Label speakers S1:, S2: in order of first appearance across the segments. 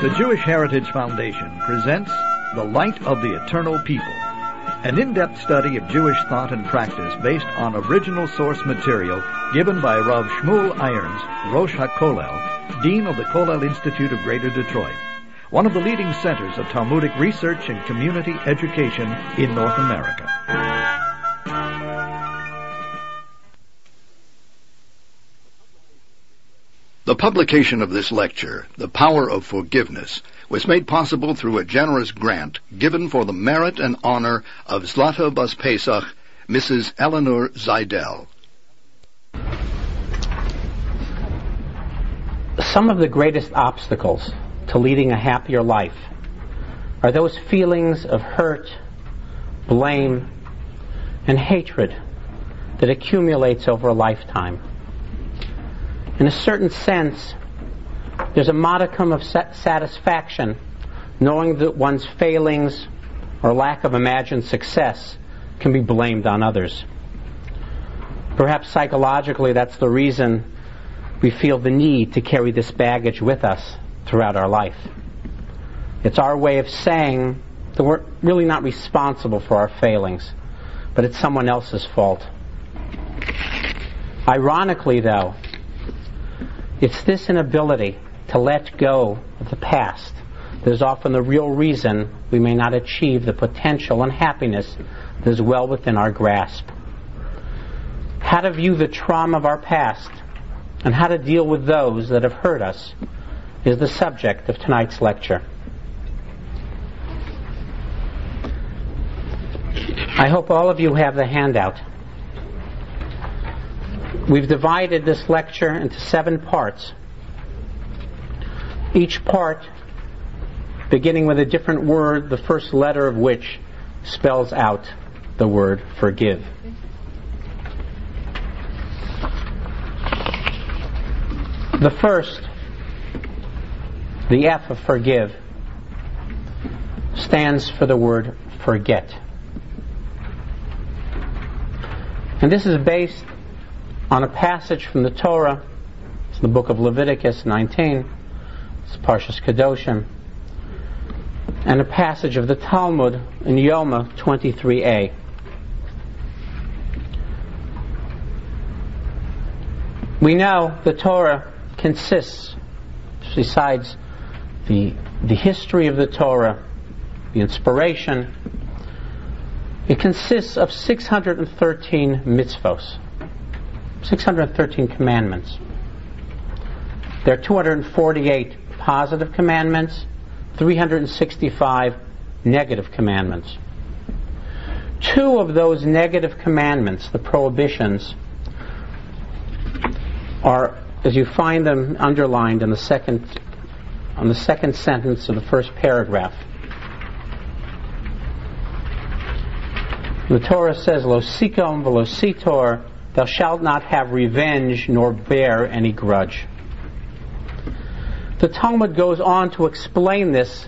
S1: The Jewish Heritage Foundation presents The Light of the Eternal People, an in-depth study of Jewish thought and practice based on original source material given by Rav Shmuel Irons, Rosh HaKollel, Dean of the Kollel Institute of Greater Detroit, one of the leading centers of Talmudic research and community education in North America.
S2: The publication of this lecture, The Power of Forgiveness, was made possible through a generous grant given for the merit and honor of Zlata Bas Pesach, Mrs. Eleanor Zeidel.
S3: Some of the greatest obstacles to leading a happier life are those feelings of hurt, blame, and hatred that accumulates over a lifetime. In a certain sense, there's a modicum of satisfaction knowing that one's failings or lack of imagined success can be blamed on others. Perhaps psychologically that's the reason we feel the need to carry this baggage with us throughout our life. It's our way of saying that we're really not responsible for our failings, but it's someone else's fault. Ironically, though, it's this inability to let go of the past that is often the real reason we may not achieve the potential and happiness that is well within our grasp. How to view the trauma of our past and how to deal with those that have hurt us is the subject of tonight's lecture. I hope all of you have the handout. We've divided this lecture into 7 parts. Each part beginning with a different word, the first letter of which spells out the word forgive. The first, the F of forgive, stands for the word forget. And this is based on a passage from the Torah. It's the book of Leviticus 19. It's Parshas Kedoshim. And a passage of the Talmud in Yoma 23a. We know the Torah consists, besides the history of the Torah, the inspiration, it consists of 613 mitzvos. 613 commandments. There are 248 positive commandments, 365 negative commandments. 2 of those negative commandments, the prohibitions, are, as you find them underlined on the second sentence of the first paragraph. The Torah says, Lo sikom v'lo sitor, thou shalt not have revenge nor bear any grudge. The Talmud goes on to explain this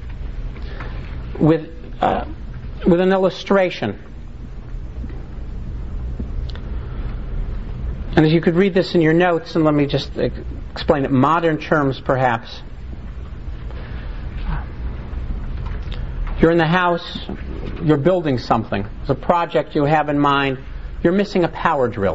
S3: with an illustration. And as you could read this in your notes, and let me just explain it in modern terms perhaps. You're in the house, you're building something. It's a project you have in mind. You're missing a power drill.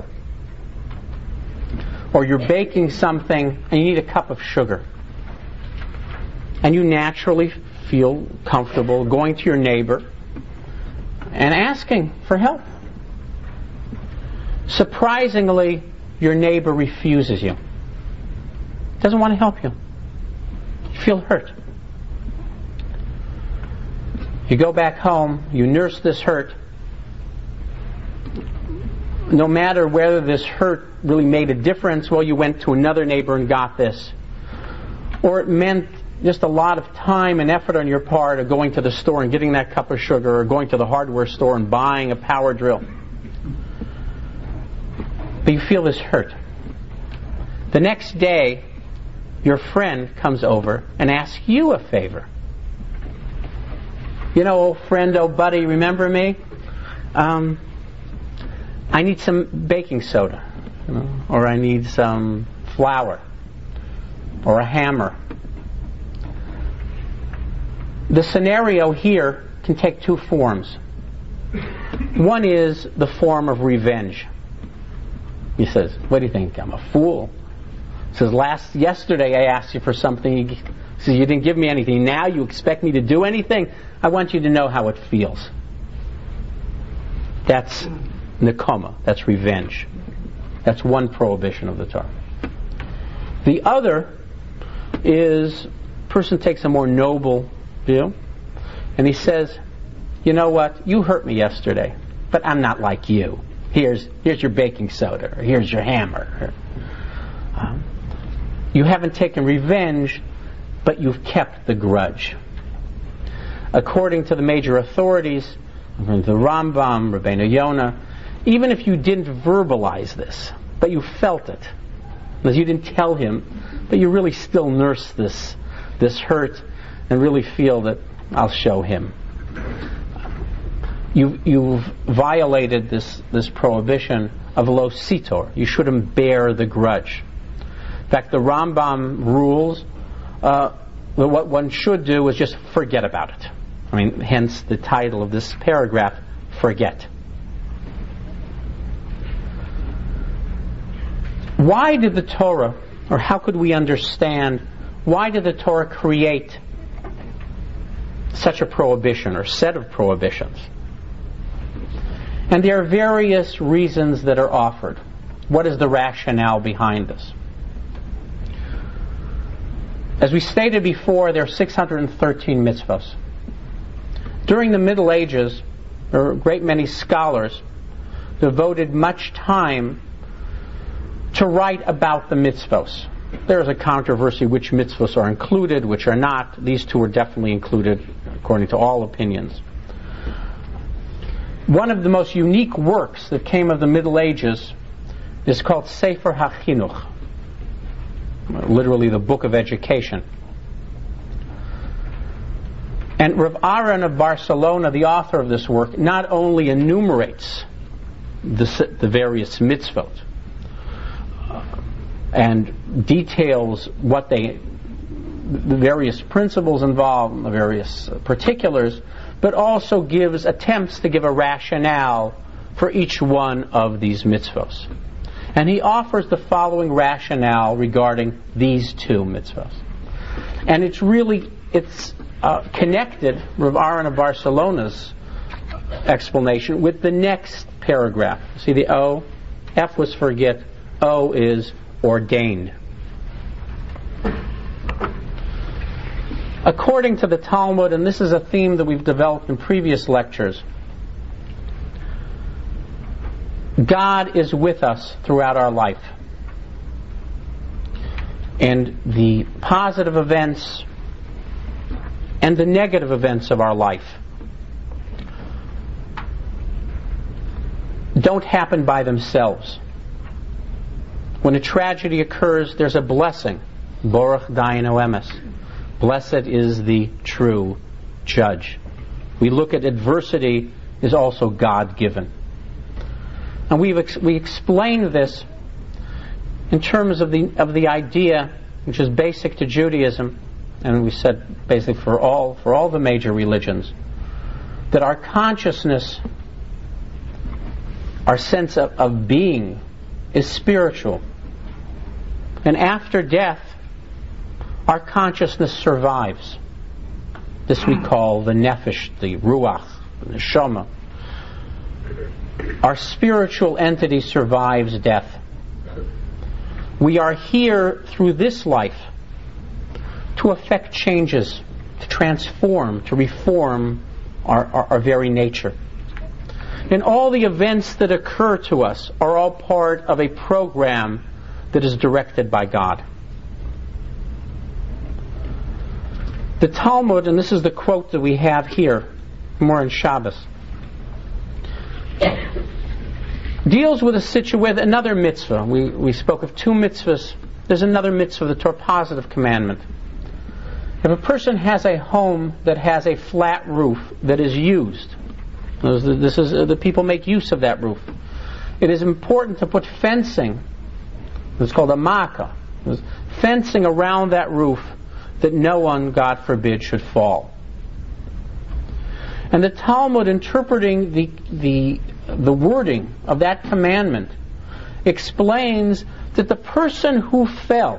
S3: Or you're baking something and you need a cup of sugar. And you naturally feel comfortable going to your neighbor and asking for help. Surprisingly, your neighbor refuses you. Doesn't want to help you. You feel hurt. You go back home, you nurse this hurt. No matter whether this hurt really made a difference, well, you went to another neighbor and got this. Or it meant just a lot of time and effort on your part of going to the store and getting that cup of sugar, or going to the hardware store and buying a power drill. But you feel this hurt. The next day, your friend comes over and asks you a favor. You know, old friend, old buddy, remember me? I need some baking soda, or I need some flour, or a hammer. The scenario here can take two forms. One is the form of revenge. He says, what do you think? I'm a fool. He says, yesterday I asked you for something. He says, you didn't give me anything. Now you expect me to do anything? I want you to know how it feels. That's nekoma. That's revenge. That's one prohibition of the Torah. The other is, a person takes a more noble view, and he says, you know what? You hurt me yesterday, but I'm not like you. Here's your baking soda, or here's your hammer. You haven't taken revenge, but you've kept the grudge. According to the major authorities, the Rambam, Rabbeinu Yonah, even if you didn't verbalize this, but you felt it, because you didn't tell him, but you really still nurse this hurt and really feel that I'll show him. You've violated this prohibition of lo sitor. You shouldn't bear the grudge. In fact, the Rambam rules what one should do is just forget about it. I mean, hence the title of this paragraph, Forget. Why did the Torah, or how could we understand, why did the Torah create such a prohibition or set of prohibitions? And there are various reasons that are offered. What is the rationale behind this? As we stated before, there are 613 mitzvos. During the Middle Ages, there were a great many scholars devoted much time to write about the mitzvos. There is a controversy which mitzvos are included, which are not. These two are definitely included, according to all opinions. One of the most unique works that came of the Middle Ages is called Sefer HaChinuch, literally the Book of Education. And Rav Aaron of Barcelona, the author of this work, not only enumerates the various mitzvot and details what the various principles involved, the various particulars, but also attempts to give a rationale for each one of these mitzvos. And he offers the following rationale regarding these two mitzvos. And it's connected, Rav Aaron of Barcelona's explanation, with the next paragraph. See the O? F was forget, O is ordained. According to the Talmud, and this is a theme that we've developed in previous lectures, God is with us throughout our life. And the positive events and the negative events of our life don't happen by themselves. When a tragedy occurs, there's a blessing. Baruch Dayan Oemes. Blessed is the true judge. We look at adversity as also God-given. And we explained this in terms of the idea, which is basic to Judaism, and we said basically for all the major religions, that our consciousness, our sense of being, is spiritual. And after death, our consciousness survives. This we call the nefesh, the ruach, the neshama. Our spiritual entity survives death. We are here through this life to effect changes, to transform, to reform our very nature. And all the events that occur to us are all part of a program that is directed by God. The Talmud, and this is the quote that we have here, more in Shabbos, deals with with another mitzvah. We spoke of two mitzvahs. There's another mitzvah, the Torah positive commandment. If a person has a home that has a flat roof that is used, the people make use of that roof, it is important to put fencing. It's called a makkah. Fencing around that roof that no one, God forbid, should fall. And the Talmud, interpreting the wording of that commandment, explains that the person who fell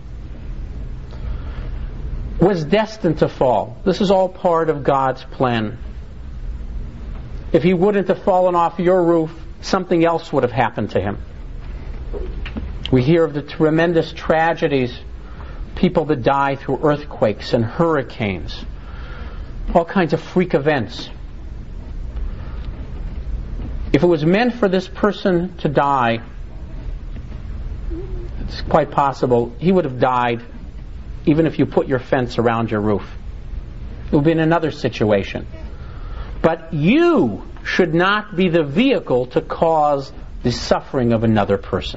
S3: was destined to fall. This is all part of God's plan. If he wouldn't have fallen off your roof, something else would have happened to him. We hear of the tremendous tragedies, people that die through earthquakes and hurricanes, all kinds of freak events. If it was meant for this person to die, it's quite possible he would have died even if you put your fence around your roof. It would be in another situation. But you should not be the vehicle to cause the suffering of another person.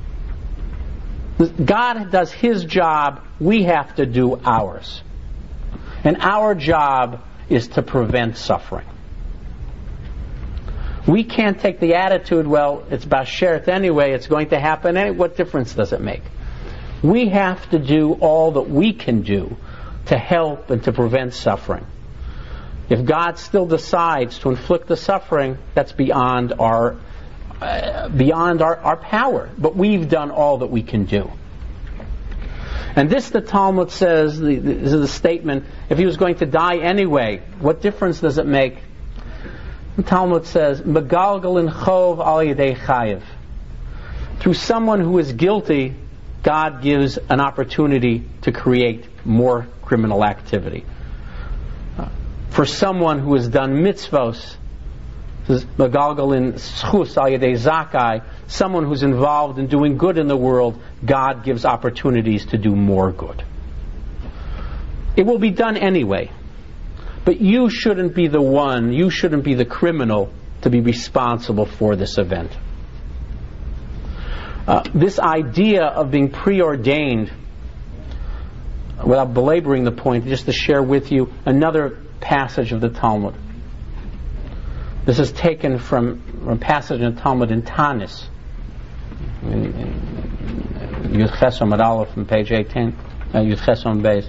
S3: God does his job, we have to do ours. And our job is to prevent suffering. We can't take the attitude, well, it's bashert anyway, it's going to happen anyway, what difference does it make? We have to do all that we can do to help and to prevent suffering. If God still decides to inflict the suffering, that's beyond our power. But we've done all that we can do. And this, the Talmud says, this is the statement, if he was going to die anyway, what difference does it make? The Talmud says, Megalgalin chov al yedei chayiv. Through someone who is guilty, God gives an opportunity to create more criminal activity. For someone who has done mitzvos, Megalgalin schus al yedei zakai, someone who's involved in doing good in the world, God gives opportunities to do more good. It will be done anyway. But you shouldn't be the one, you shouldn't be the criminal to be responsible for this event. This idea of being preordained, without belaboring the point, just to share with you another passage of the Talmud. This is taken from a passage in the Talmud in Tanis, Yud Ches Amud Aleph from page 18, Yud Ches Amud Beis,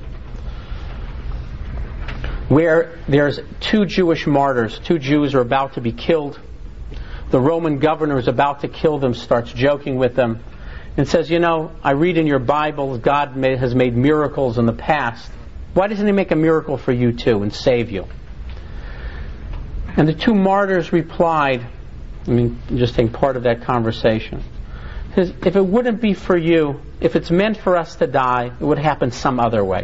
S3: where there's two Jewish martyrs. Two Jews are about to be killed. The Roman governor is about to kill them, starts joking with them, and says, you know, I read in your Bible God has made miracles in the past. Why doesn't he make a miracle for you too and save you? And the two martyrs replied, just taking part of that conversation, says, if it wouldn't be for you, if it's meant for us to die, it would happen some other way.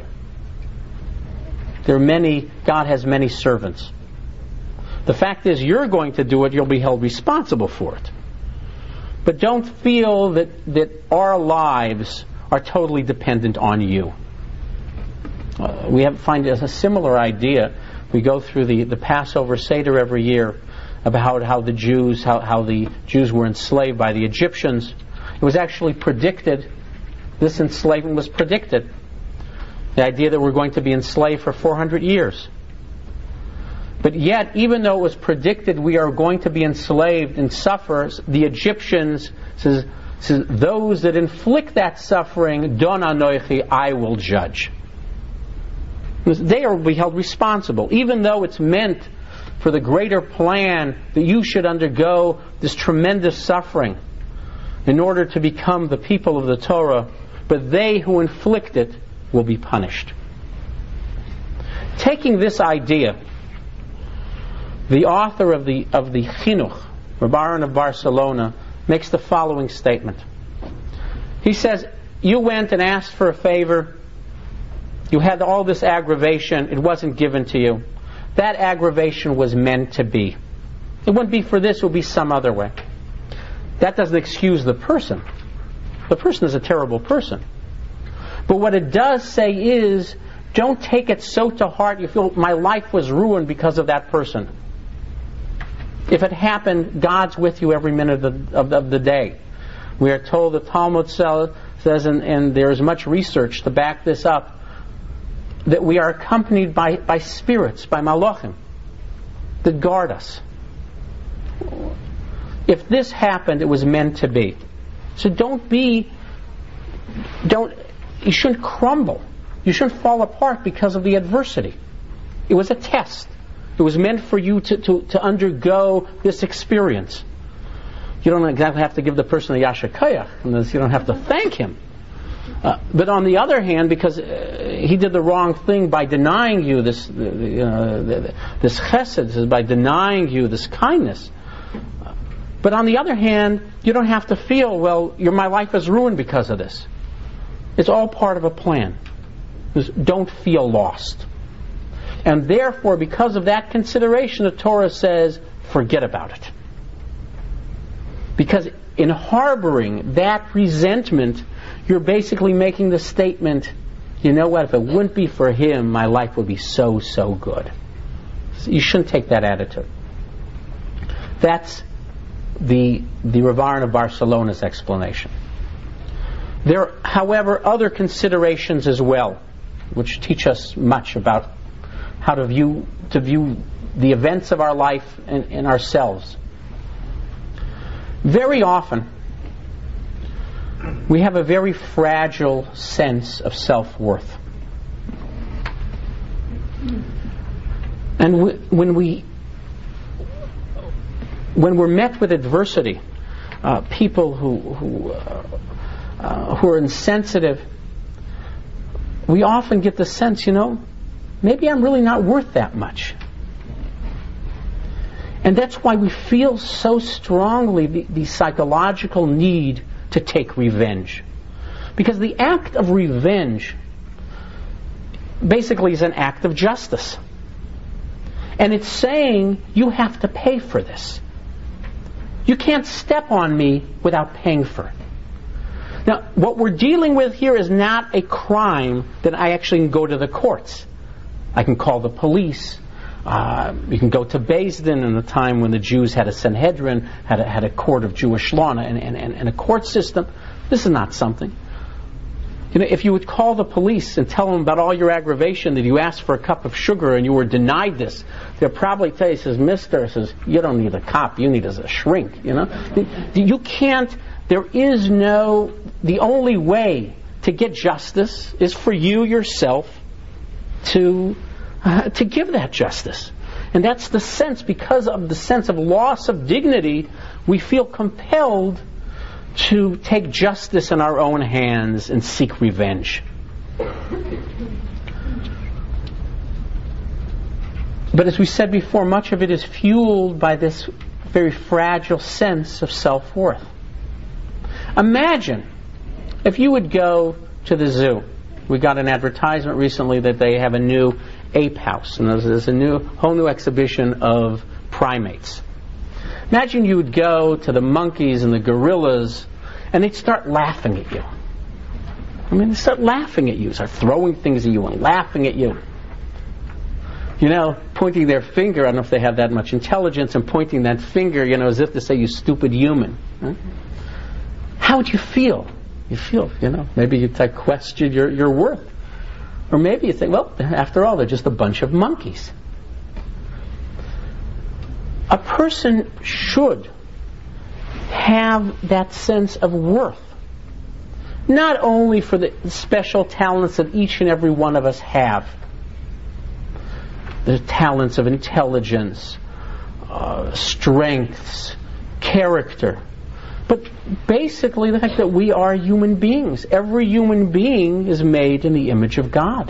S3: God has many servants. The fact is, you're going to do it, you'll be held responsible for it. But don't feel that our lives are totally dependent on you. We find a similar idea. We go through the Passover Seder every year about how the Jews were enslaved by the Egyptians. It was actually predicted. This enslavement was predicted. The idea that we're going to be enslaved for 400 years. But yet, even though it was predicted we are going to be enslaved and suffer, the Egyptians says those that inflict that suffering, Don Anoichi, I will judge. They are be held responsible, even though it's meant for the greater plan that you should undergo this tremendous suffering in order to become the people of the Torah. But they who inflict it will be punished. Taking this idea, the author of the Chinuch, Rabbi Aaron of Barcelona, makes the following statement. He says, you went and asked for a favor, you had all this aggravation, it wasn't given to you. That aggravation was meant to be. It wouldn't be for this, it would be some other way. That doesn't excuse the person. The person is a terrible person. But what it does say is, don't take it so to heart you feel my life was ruined because of that person. If it happened, God's with you every minute of the day. We are told, the Talmud says, and there is much research to back this up, that we are accompanied by spirits, by malachim, that guard us. If this happened, it was meant to be. So you shouldn't crumble. You shouldn't fall apart because of the adversity. It was a test. It was meant for you to undergo this experience. You don't exactly have to give the person a yasher koyach, you don't have to thank him. But on the other hand, because he did the wrong thing by denying you this chesed, by denying you this kindness. But on the other hand, you don't have to feel, well, my life is ruined because of this. It's all part of a plan. Don't feel lost. And therefore, because of that consideration, the Torah says, forget about it. Because in harboring that resentment, you're basically making the statement, you know what, if it wouldn't be for him, my life would be so, so good. You shouldn't take that attitude. That's the Rav Aaron of Barcelona's explanation. There are, however, other considerations as well, which teach us much about how to view the events of our life and ourselves. Very often, we have a very fragile sense of self-worth. And when we're met with adversity, people who are insensitive, we often get the sense, maybe I'm really not worth that much. And that's why we feel so strongly the psychological need to take revenge. Because the act of revenge basically is an act of justice. And it's saying, you have to pay for this. You can't step on me without paying for it. Now, what we're dealing with here is not a crime that I actually can go to the courts. I can call the police. You can go to Beis Din in the time when the Jews had a Sanhedrin, had a court of Jewish law and a court system. This is not something. If you would call the police and tell them about all your aggravation, that you asked for a cup of sugar and you were denied this, they'll probably tell you, says, you don't need a cop, you need a shrink. You can't. There is no. The only way to get justice is for you yourself to give that justice. And that's the sense, because of the sense of loss of dignity, we feel compelled to take justice in our own hands and seek revenge. But as we said before, much of it is fueled by this very fragile sense of self-worth. Imagine if you would go to the zoo. We got an advertisement recently that they have a new ape house, and there's a whole new exhibition of primates. Imagine you would go to the monkeys and the gorillas, and they'd start laughing at you. They start laughing at you, start throwing things at you and laughing at you. Pointing their finger, I don't know if they have that much intelligence, and pointing that finger, as if to say, you stupid human. How would you feel? You feel, maybe you'd question your worth. Or maybe you think, well, after all, they're just a bunch of monkeys. A person should have that sense of worth. Not only for the special talents that each and every one of us have. The talents of intelligence, strengths, character. But basically the fact that we are human beings. Every human being is made in the image of God.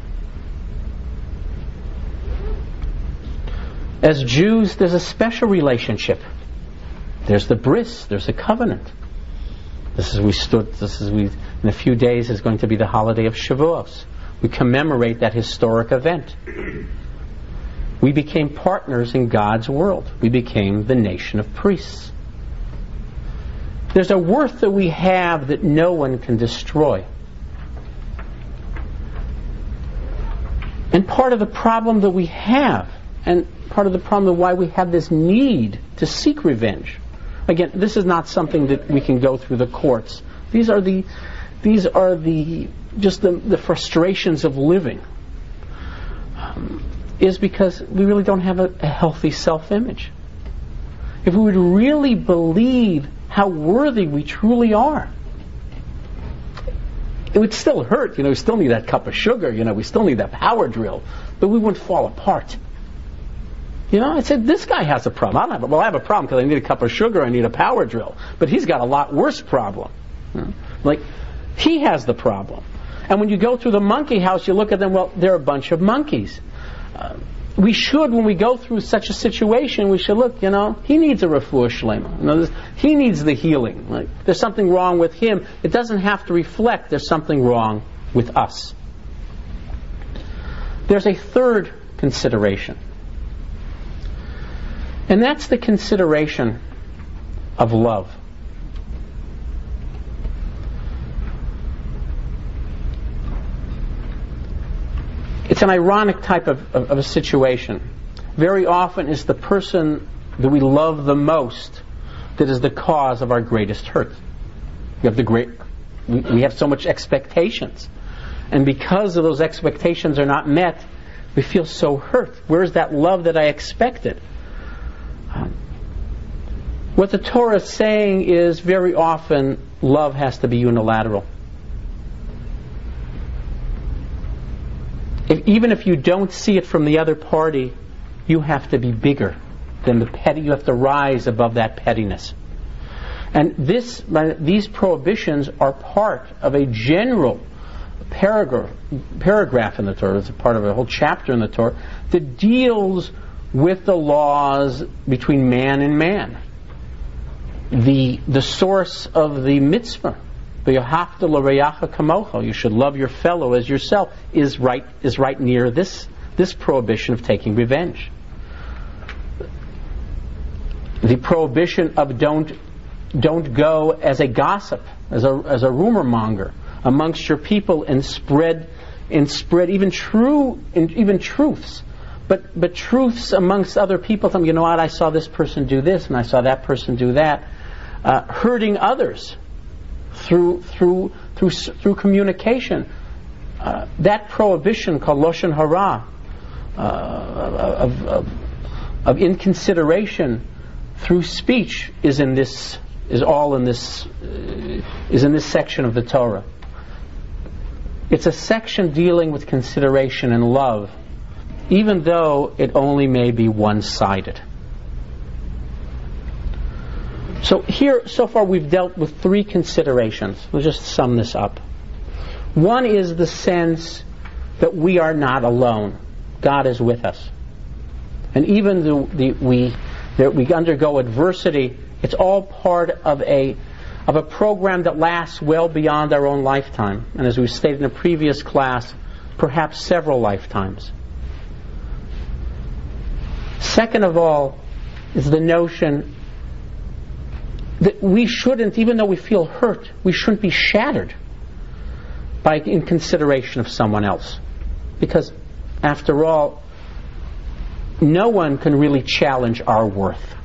S3: As Jews, there's a special relationship. There's the bris, there's a covenant. In a few days is going to be the holiday of Shavuos. We commemorate that historic event. We became partners in God's world. We became the nation of priests. There's a worth that we have that no one can destroy. And part of the problem that we have, and part of the problem of why we have this need to seek revenge. Again, this is not something that we can go through the courts. These are the frustrations of living. Is because we really don't have a healthy self-image. If we would really believe how worthy we truly are, it would still hurt. We still need that cup of sugar. We still need that power drill, but we wouldn't fall apart. I said, this guy has a problem. I have a problem because I need a cup of sugar, I need a power drill. But he's got a lot worse problem. Like, he has the problem. And when you go through the monkey house, you look at them, well, they're a bunch of monkeys. We should, when we go through such a situation, we should look, he needs a refuah shlema. He needs the healing. Like, there's something wrong with him. It doesn't have to reflect there's something wrong with us. There's a third consideration. And that's the consideration of love. It's an ironic type of a situation. Very often it's the person that we love the most that is the cause of our greatest hurt. We have so much expectations. And because of those expectations are not met, we feel so hurt. Where's that love that I expected? What the Torah is saying is very often love has to be unilateral. Even if you don't see it from the other party, you have to be bigger than the petty. You have to rise above that pettiness. And these prohibitions are part of a general paragraph in the Torah. It's a part of a whole chapter in the Torah that deals with the laws between man and man. The source of the mitzvah, you should love your fellow as yourself, is right near this prohibition of taking revenge. The prohibition of don't go as a gossip, as a rumor monger amongst your people and spread even truths, but truths amongst other people. You know what? I saw this person do this, and I saw that person do that, hurting others through communication. That prohibition called lashon hara of inconsideration through speech is in this section of the Torah. It's a section dealing with consideration and love, even though it only may be one-sided. So far we've dealt with three considerations. We'll just sum this up. One is the sense that we are not alone. God is with us. And even though we undergo adversity, it's all part of a program that lasts well beyond our own lifetime. And as we stated in a previous class, perhaps several lifetimes. Second of all is the notion that we shouldn't, even though we feel hurt, we shouldn't be shattered in consideration of someone else. Because, after all, no one can really challenge our worth.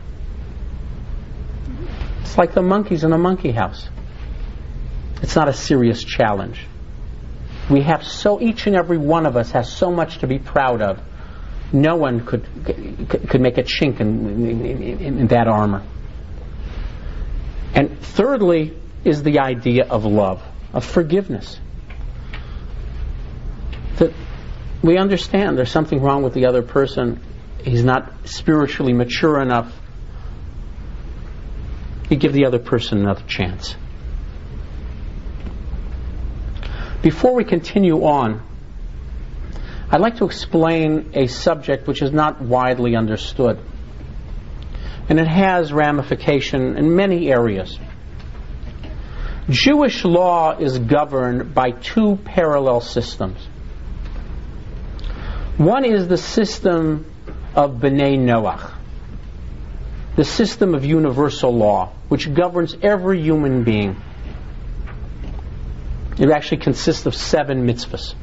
S3: It's like the monkeys in a monkey house. It's not a serious challenge. Each and every one of us has so much to be proud of. No one could make a chink in that armor. And thirdly is the idea of love, of forgiveness. That we understand there's something wrong with the other person. He's not spiritually mature enough. You give the other person another chance. Before we continue on, I'd like to explain a subject which is not widely understood. And it has ramification in many areas. Jewish law is governed by two parallel systems. One is the system of B'nai Noach, the system of universal law, which governs every human being. It actually consists of 7 mitzvahs.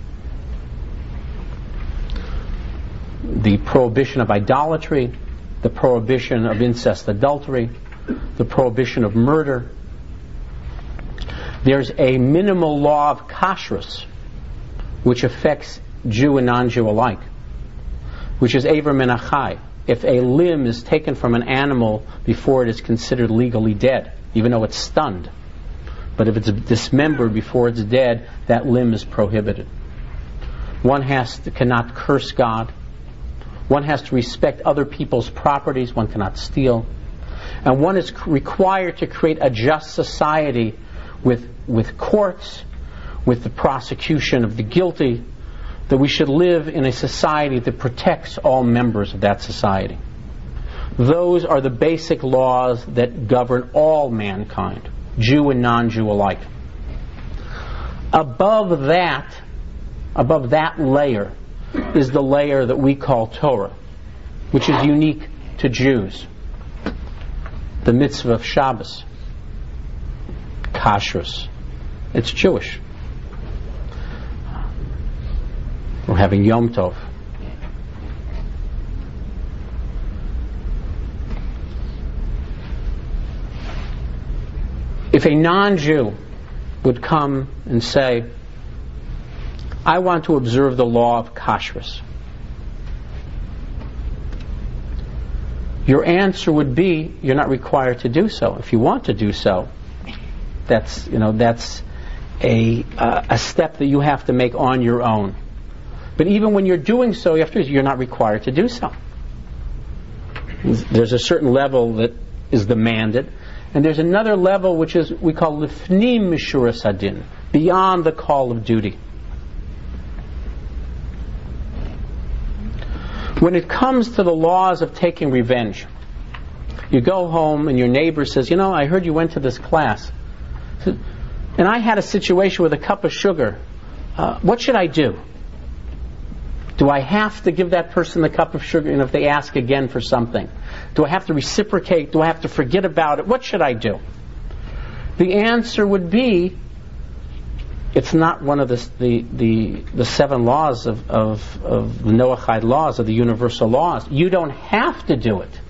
S3: The prohibition of idolatry, the prohibition of incest, adultery, the prohibition of murder. There's a minimal law of kashrus, which affects Jew and non-Jew alike, which is Eiver min hachai. If a limb is taken from an animal before it is considered legally dead, even though it's stunned, but if it's dismembered before it's dead, that limb is prohibited. One cannot curse God. One has to respect other people's properties. One cannot steal. And one is required to create a just society with courts, with the prosecution of the guilty, that we should live in a society that protects all members of that society. Those are the basic laws that govern all mankind, Jew and non-Jew alike. Above that layer, is the layer that we call Torah, which is unique to Jews. The mitzvah of Shabbos, kashrus, it's Jewish. We're having Yom Tov. If a non-Jew would come and say, I want to observe the law of kashrus, your answer would be, you're not required to do so. If you want to do so, that's a step that you have to make on your own. But even when you're doing so, you're not required to do so. There's a certain level that is demanded, and there's another level which is we call lifnim mishuras hadin, beyond the call of duty. When it comes to the laws of taking revenge, you go home and your neighbor says, I heard you went to this class, and I had a situation with a cup of sugar. What should I do? Do I have to give that person the cup of sugar, if they ask again for something? Do I have to reciprocate? Do I have to forget about it? What should I do? The answer would be, it's not one of the 7 laws of the Noahide laws, of the universal laws. You don't have to do it.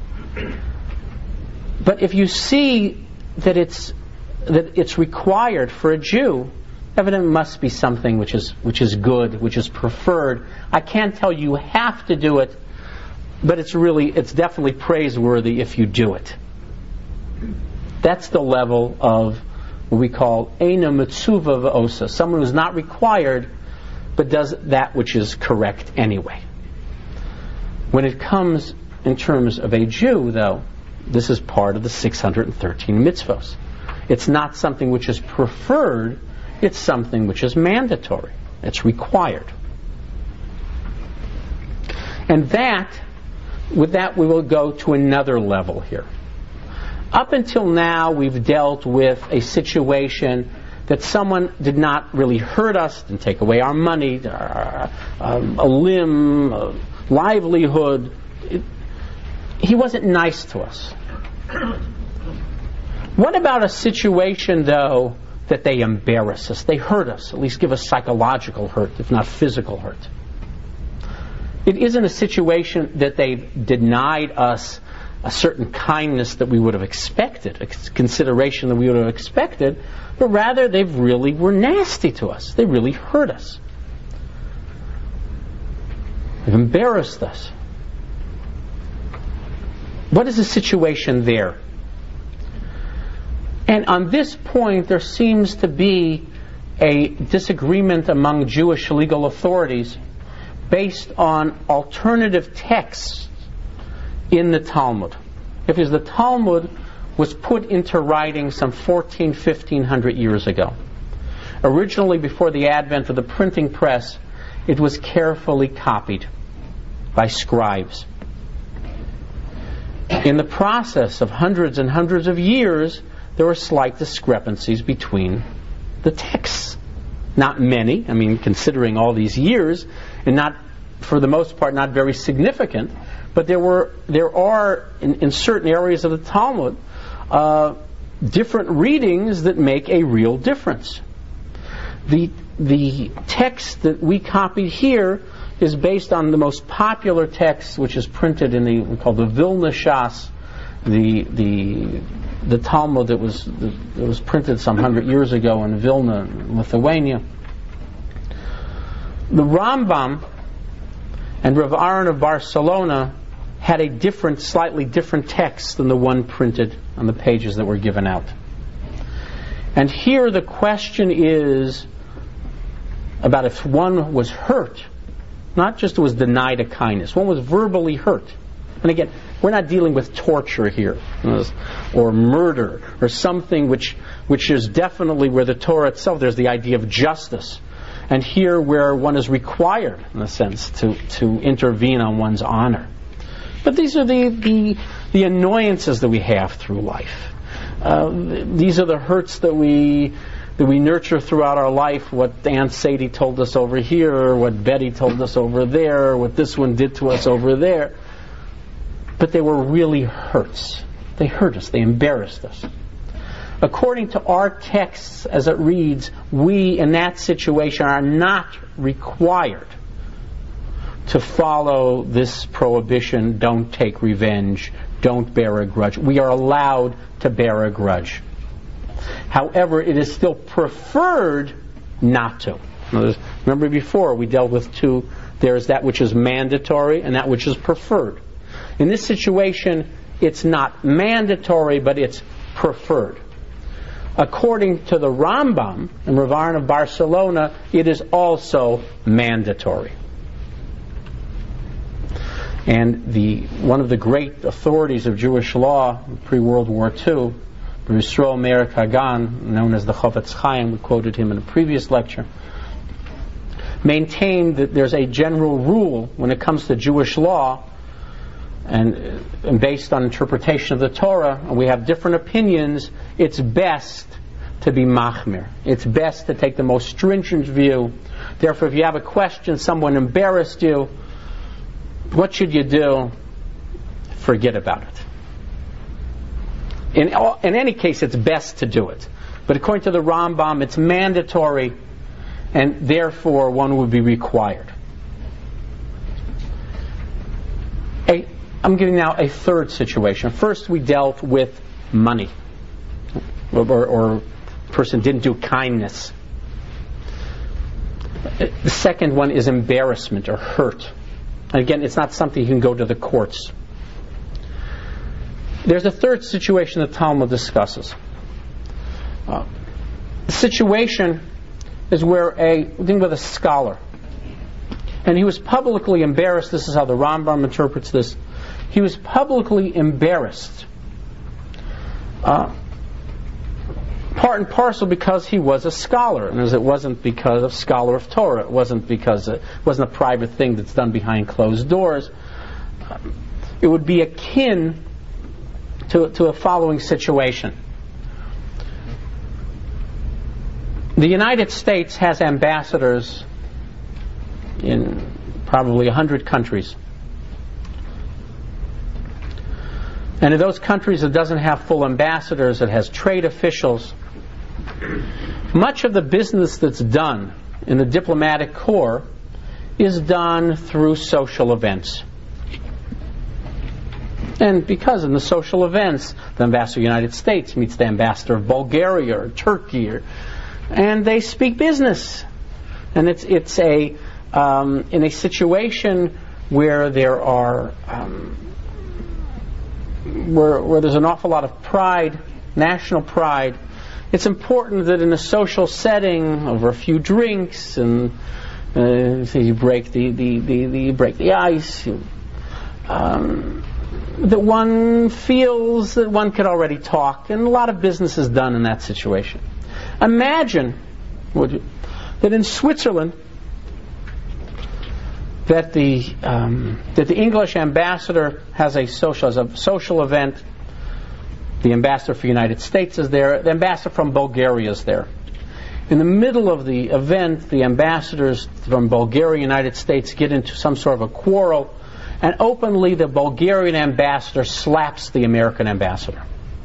S3: But if you see that it's required for a Jew, evidently must be something which is good, which is preferred. I can't tell you have to do it, but it's definitely praiseworthy if you do it. That's the level of what we call Eina Mitzuva V'osa, someone who's not required, but does that which is correct anyway. When it comes in terms of a Jew, though, this is part of the 613 mitzvos. It's not something which is preferred, it's something which is mandatory. It's required. And with that we will go to another level here. Up until now, we've dealt with a situation that someone did not really hurt us, didn't take away our money, a limb, a livelihood. He wasn't nice to us. What about a situation, though, that they embarrass us, they hurt us, at least give us psychological hurt, if not physical hurt? It isn't a situation that they've denied us a certain kindness that we would have expected, a consideration that we would have expected, but rather they really were nasty to us. They really hurt us. They've embarrassed us. What is the situation there? And on this point, there seems to be a disagreement among Jewish legal authorities based on alternative texts in the Talmud. Because the Talmud was put into writing some 1,500 years ago. Originally, before the advent of the printing press, it was carefully copied by scribes. In the process of hundreds and hundreds of years, there were slight discrepancies between the texts. Not many, considering all these years, and not, for the most part, not very significant, but there are in certain areas of the Talmud different readings that make a real difference. The text that we copied here is based on the most popular text, which is printed in we call the Vilna Shas, the Talmud that was printed some 100 years ago in Vilna, Lithuania. The Rambam and Rav Aaron of Barcelona had a slightly different text than the one printed on the pages that were given out. And here the question is about if one was hurt Not just was denied a kindness. One was verbally hurt. And again, we're not dealing with torture here, or murder, or something which is definitely where the Torah itself, there's the idea of justice. And here where one is required, in a sense, to intervene on one's honor. But these are the annoyances that we have through life. These are the hurts that we nurture throughout our life. What Aunt Sadie told us over here, or what Betty told us over there, or what this one did to us over there. But they were really hurts. They hurt us. They embarrassed us. According to our texts, as it reads, we in that situation are not required to follow this prohibition, don't take revenge, don't bear a grudge. We are allowed to bear a grudge. However, it is still preferred not to. Remember before, we dealt with two. There's that which is mandatory and that which is preferred. In this situation, it's not mandatory, but it's preferred. According to the Rambam and Rav Aaron of Barcelona, it is also mandatory. And one of the great authorities of Jewish law pre-World War II, Yisroel Meir Kagan, known as the Chofetz Chaim, we quoted him in a previous lecture, maintained that there's a general rule when it comes to Jewish law, and based on interpretation of the Torah, and we have different opinions, it's best to be machmir. It's best to take the most stringent view. Therefore, if you have a question, someone embarrassed you, what should you do? Forget about it. In any case, it's best to do it. But according to the Rambam, it's mandatory, and therefore one would be required. I'm giving now a third situation. First, we dealt with money, or a person didn't do kindness. The second one is embarrassment or hurt. And again, it's not something you can go to the courts. There's a third situation the Talmud discusses. The situation is where we're dealing with a scholar, and he was publicly embarrassed. This is how the Rambam interprets this. He was publicly embarrassed, part and parcel because he was a scholar, and as it wasn't because of scholar of Torah, it wasn't because it wasn't a private thing that's done behind closed doors. It would be akin to a following situation. The United States has ambassadors in probably 100 countries. And in those countries it doesn't have full ambassadors, it has trade officials. Much of the business that's done in the diplomatic corps is done through social events. And because in the social events, the ambassador of the United States meets the ambassador of Bulgaria or Turkey, and they speak business. And it's in a situation where there are where there's an awful lot of pride, national pride. It's important that in a social setting, over a few drinks, and you break the ice, that one feels that one could already talk, and a lot of business is done in that situation. Imagine, would you, that in Switzerland, that the English ambassador has a social event. The ambassador for the United States is there. The ambassador from Bulgaria is there. In the middle of the event, the ambassadors from Bulgaria and United States get into some sort of a quarrel, and openly the Bulgarian ambassador slaps the American ambassador.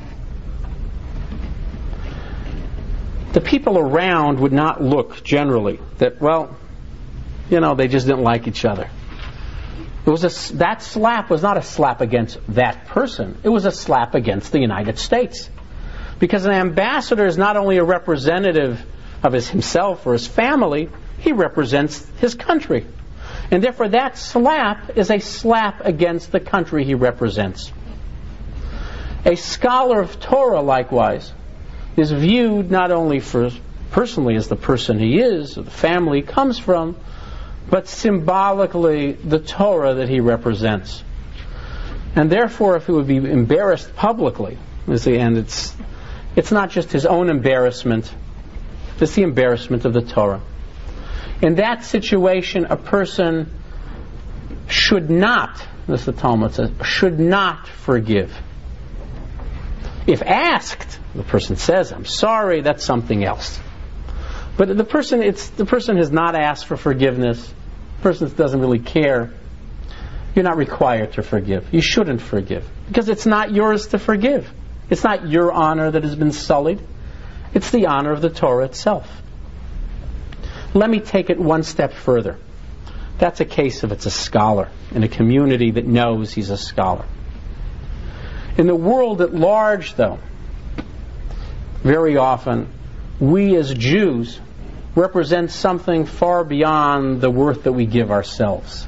S3: The people around would not look generally that, well, they just didn't like each other. That slap was not a slap against that person. It was a slap against the United States. Because an ambassador is not only a representative of himself or his family, he represents his country. And therefore that slap is a slap against the country he represents. A scholar of Torah, likewise, is viewed not only personally as the person he is, or the family he comes from, but symbolically the Torah that he represents. And therefore, if he would be embarrassed publicly, and it's not just his own embarrassment, it's the embarrassment of the Torah. In that situation, a person should not, as the Talmud says, should not forgive. If asked, the person says, "I'm sorry," that's something else. But the person has not asked for forgiveness. The person doesn't really care. You're not required to forgive. You shouldn't forgive. Because it's not yours to forgive. It's not your honor that has been sullied. It's the honor of the Torah itself. Let me take it one step further. That's a case of it's a scholar in a community that knows he's a scholar. In the world at large, though, very often, we as Jews represent something far beyond the worth that we give ourselves.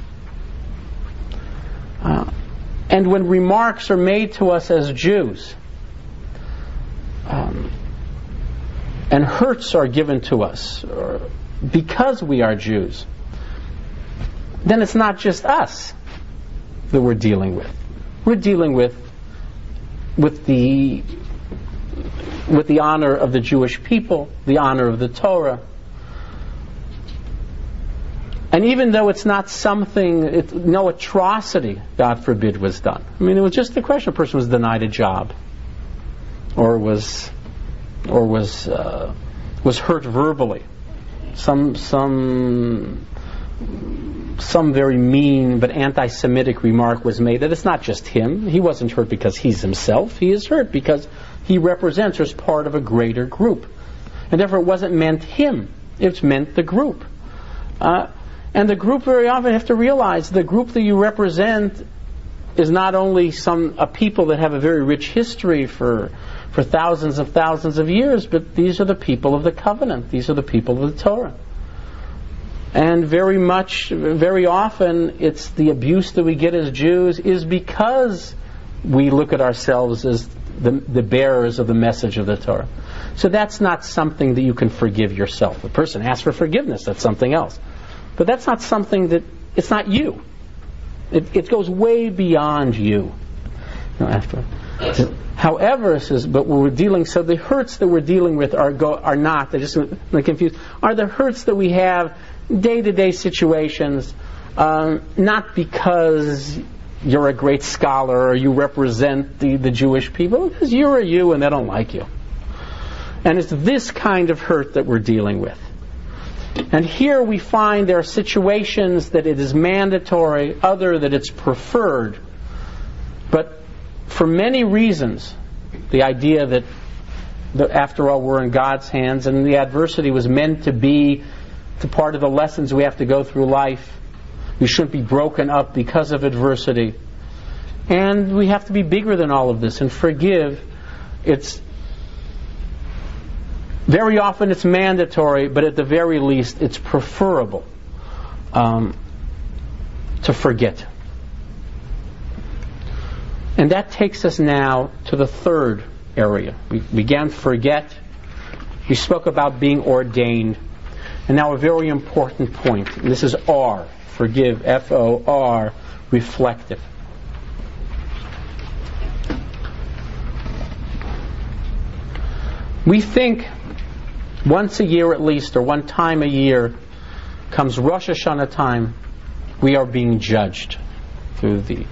S3: And when remarks are made to us as Jews, and hurts are given to us because we are Jews, then it's not just us that we're dealing with. We're dealing with the honor of the Jewish people, the honor of the Torah. And even though it's not something, no atrocity, God forbid, was done. I mean, it was just the question: a person was denied a job, or was hurt verbally. Some very mean but anti-Semitic remark was made. That it's not just him. He wasn't hurt because he's himself. He is hurt because he represents or is part of a greater group, and therefore it wasn't meant him. It's meant the group. And the group, very often, you have to realize the group that you represent is not only a people that have a very rich history for thousands of years, but these are the people of the covenant. These are the people of the Torah. And very often, it's the abuse that we get as Jews is because we look at ourselves as the bearers of the message of the Torah. So that's not something that you can forgive yourself. A person asks for forgiveness, that's something else. But that's not something it's not you. It goes way beyond you. However, it says, but we're dealing, so the hurts that we're dealing with are not, they're just confused, are the hurts that we have day-to-day situations, not because you're a great scholar or you represent the Jewish people, because you're a Jew and they don't like you. And it's this kind of hurt that we're dealing with. And here we find there are situations that it is mandatory, other that it's preferred. But for many reasons, the idea that after all we're in God's hands and the adversity was meant to be part of the lessons we have to go through life. We shouldn't be broken up because of adversity. And we have to be bigger than all of this and forgive. Very often it's mandatory, but at the very least it's preferable to forget. And that takes us now to the third area. We began forget. We spoke about being ordained. And now a very important point. And this is R, forgive, F-O-R, reflective. We think once a year at least, or one time a year, comes Rosh Hashanah time, we are being judged through the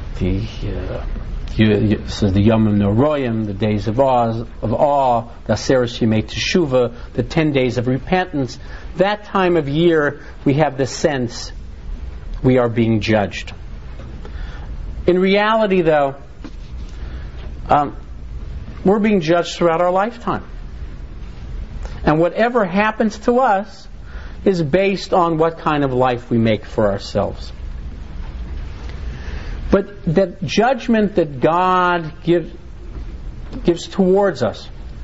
S3: Yomim Noroyim, the days of awe, the Aseret Yemei Teshuvah, the 10 days of repentance. That time of year, we have the sense we are being judged. In reality, though, we're being judged throughout our lifetime. And whatever happens to us is based on what kind of life we make for ourselves. But that judgment that God gives towards us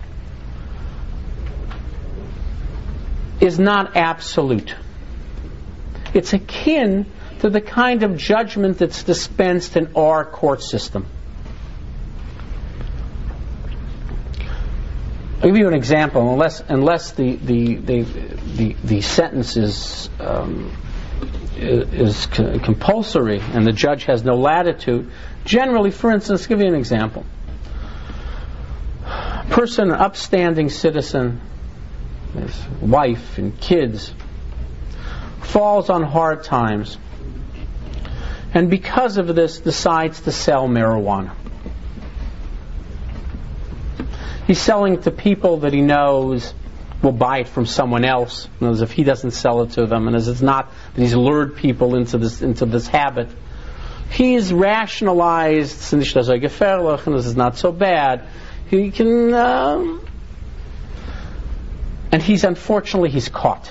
S3: is not absolute. It's akin to the kind of judgment that's dispensed in our court system. I'll give you an example. Unless the sentence is is compulsory and the judge has no latitude, generally, for instance, I'll give you an example. Person, upstanding citizen, his wife and kids, falls on hard times, and because of this decides to sell marijuana. He's selling it to people that he knows will buy it from someone else. And as if he doesn't sell it to them, and as it's not that he's lured people into this habit, he's rationalized, and this is not so bad. He can, and he's caught.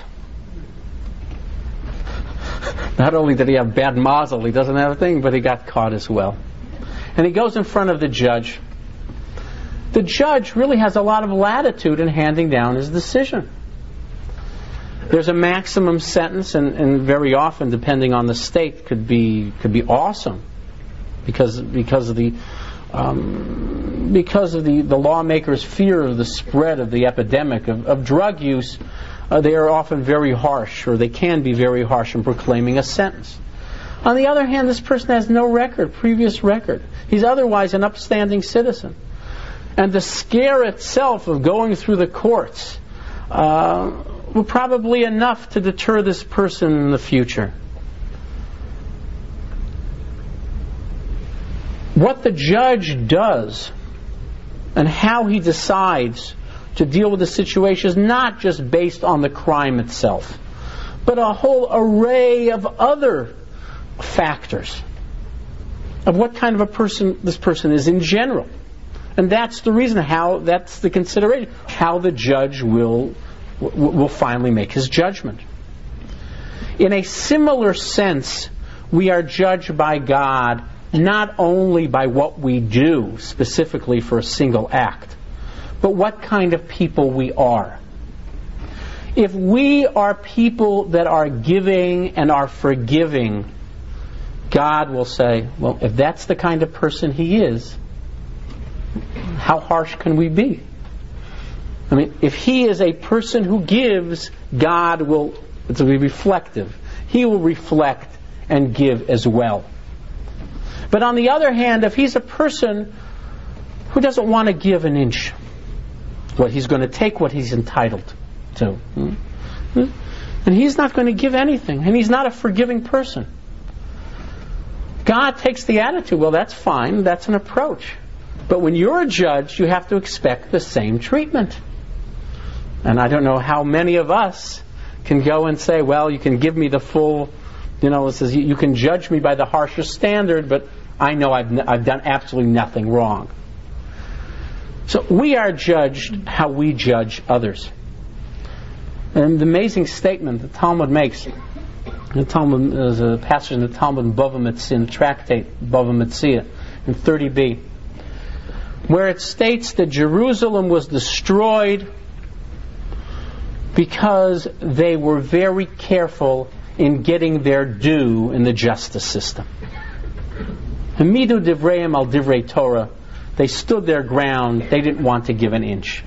S3: Not only did he have bad mazel, he doesn't have a thing, but he got caught as well. And he goes in front of the judge. The judge really has a lot of latitude in handing down his decision. There's a maximum sentence, and very often, depending on the state, could be awesome, because of the lawmakers' fear of the spread of the epidemic of drug use. They are often very harsh, or they can be very harsh in proclaiming a sentence. On the other hand, this person has no previous record. He's otherwise an upstanding citizen. And the scare itself of going through the courts will probably enough to deter this person in the future. What the judge does and how he decides to deal with the situation is not just based on the crime itself, but a whole array of other factors of what kind of a person this person is in general. And that's the reason that's the consideration, how the judge will finally make his judgment. In a similar sense, we are judged by God not only by what we do specifically for a single act, but what kind of people we are. If we are people that are giving and are forgiving, God will say, well, if that's the kind of person he is, how harsh can we be? I mean, if he is a person who gives, God will be reflective. He will reflect and give as well. But on the other hand, if he's a person who doesn't want to give an inch, well, he's going to take what he's entitled to. And he's not going to give anything. And he's not a forgiving person. God takes the attitude, well, that's fine. That's an approach. But when you're a judge, you have to expect the same treatment. And I don't know how many of us can go and say, well, you can give me the full, it says you can judge me by the harshest standard, but I know I've done absolutely nothing wrong. So we are judged how we judge others. And the amazing statement the Talmud makes, the Talmud, there's a passage in the Talmud, Bava Metzia, in the tractate Bava Metzia, in 30b, where it states that Jerusalem was destroyed because they were very careful in getting their due in the justice system. Hamidu divreim al divrei Torah. They stood their ground. They didn't want to give an inch.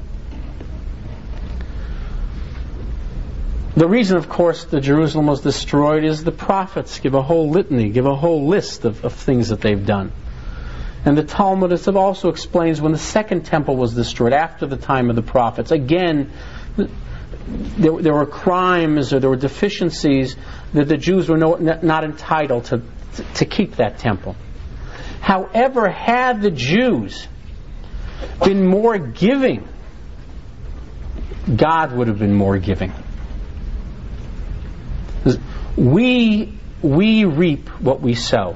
S3: The reason, of course, that Jerusalem was destroyed is the prophets give a whole litany, give a whole list of things that they've done. And the Talmud also explains when the second temple was destroyed, after the time of the prophets, again, there were crimes or there were deficiencies that the Jews were not entitled to keep that temple. However, had the Jews been more giving, God would have been more giving. We reap what we sow.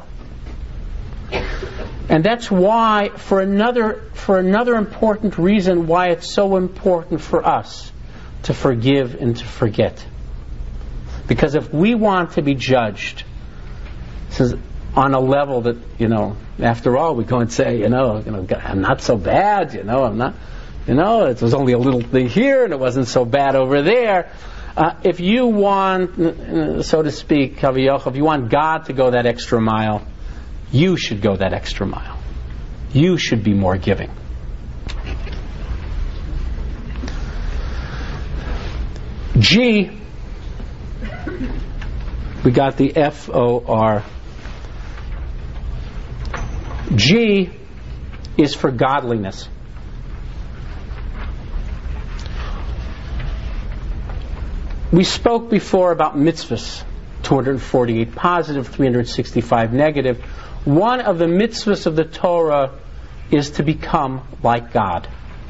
S3: And that's why, for another important reason why it's so important for us to forgive and to forget. Because if we want to be judged, says on a level that, after all, we go and say, I'm not so bad, I'm not, it was only a little thing here and it wasn't so bad over there. If you want, so to speak, Kaviyach, if you want God to go that extra mile, you should go that extra mile. You should be more giving. G, We got the F-O-R. G is for godliness. We spoke before about mitzvahs, 248 positive, 365 negative. One of the mitzvahs of the Torah is to become like God.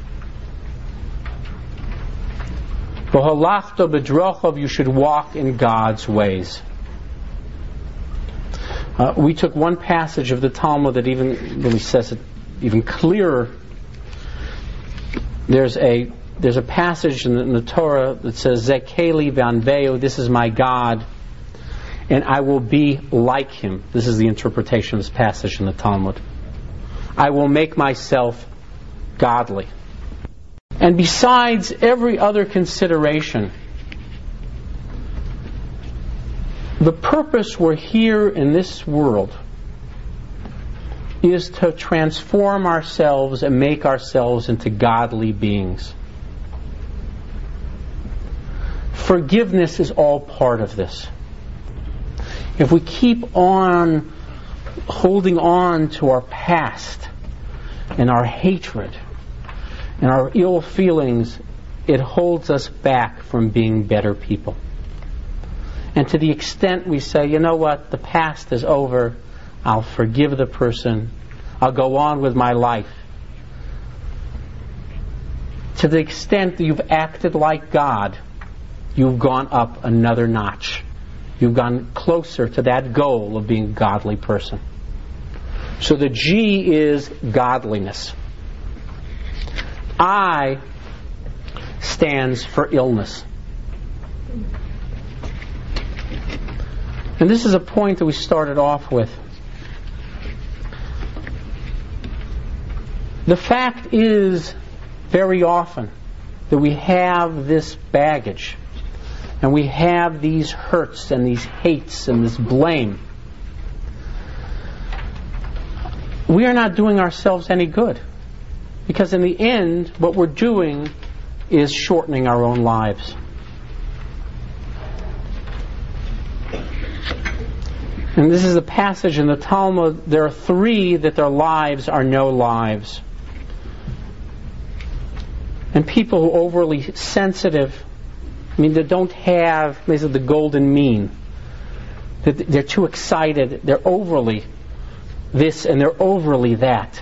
S3: V'holachta b'drochav, you should walk in God's ways. We took one passage of the Talmud that even really says it even clearer. There's a passage in the Torah that says, Zekeli v'anveu, this is my God, and I will be like him. This is the interpretation of this passage in the Talmud. I will make myself godly. And besides every other consideration, the purpose we're here in this world is to transform ourselves and make ourselves into godly beings. Forgiveness is all part of this. If we keep on holding on to our past and our hatred and our ill feelings, it holds us back from being better people. And to the extent we say, you know what, the past is over, I'll forgive the person, I'll go on with my life. To the extent that you've acted like God, you've gone up another notch. You've gone closer to that goal of being a godly person. So the G is godliness. I stands for illness. And this is a point that we started off with. The fact is, very often, that we have this baggage, and we have these hurts and these hates and this blame. We are not doing ourselves any good. Because in the end, what we're doing is shortening our own lives. And this is a passage in the Talmud. There are three that their lives are no lives. And people who are overly sensitive, they don't have the golden mean. They're too excited. They're overly this and they're overly that.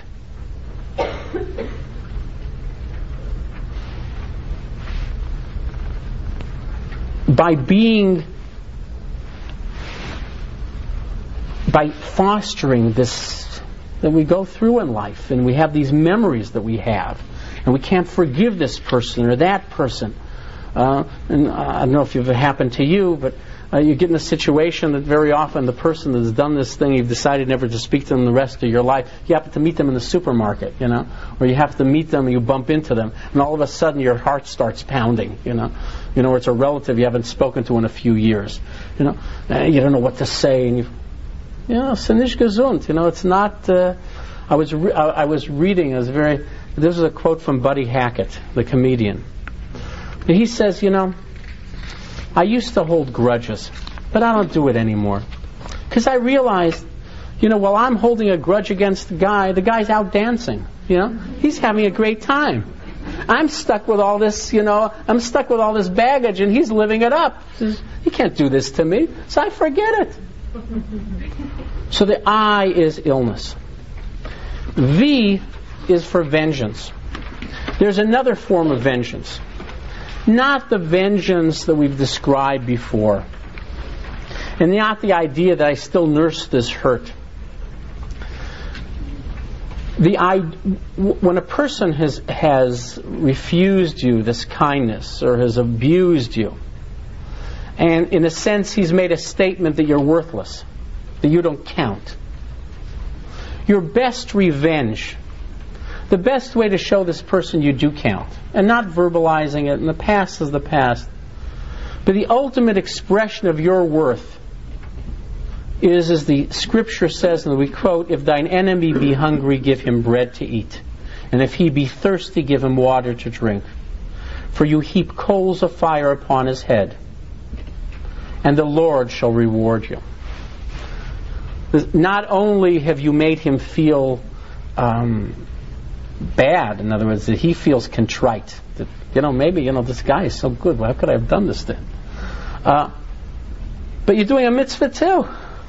S3: By fostering this that we go through in life, and we have these memories that we have, and we can't forgive this person or that person. And I don't know if it's happened to you, but you get in a situation that very often the person that's done this thing, you've decided never to speak to them the rest of your life. You happen to meet them in the supermarket, or you have to meet them and you bump into them, and all of a sudden your heart starts pounding, or it's a relative you haven't spoken to in a few years, you don't know what to say, and it's nicht gesund, it's not. I was reading. This is a quote from Buddy Hackett, the comedian. He says, I used to hold grudges, but I don't do it anymore. Because I realized, while I'm holding a grudge against the guy's out dancing. He's having a great time. I'm stuck with all this, I'm stuck with all this baggage, and he's living it up. He says, you can't do this to me. So I forget it. So the I is illness. V is for vengeance. There's another form of vengeance. Not the vengeance that we've described before. And not the idea that I still nurse this hurt. When a person has refused you this kindness or has abused you, and in a sense he's made a statement that you're worthless, that you don't count, your best revenge, the best way to show this person you do count, and not verbalizing it, and the past is the past, but the ultimate expression of your worth is, as the scripture says, and we quote, if thine enemy be hungry, give him bread to eat, and if he be thirsty, give him water to drink. For you heap coals of fire upon his head. and the Lord shall reward you. Not only have you made him feel bad, in other words, that he feels contrite, that, maybe, this guy is so good, why could I have done this to him? But you're doing a mitzvah too.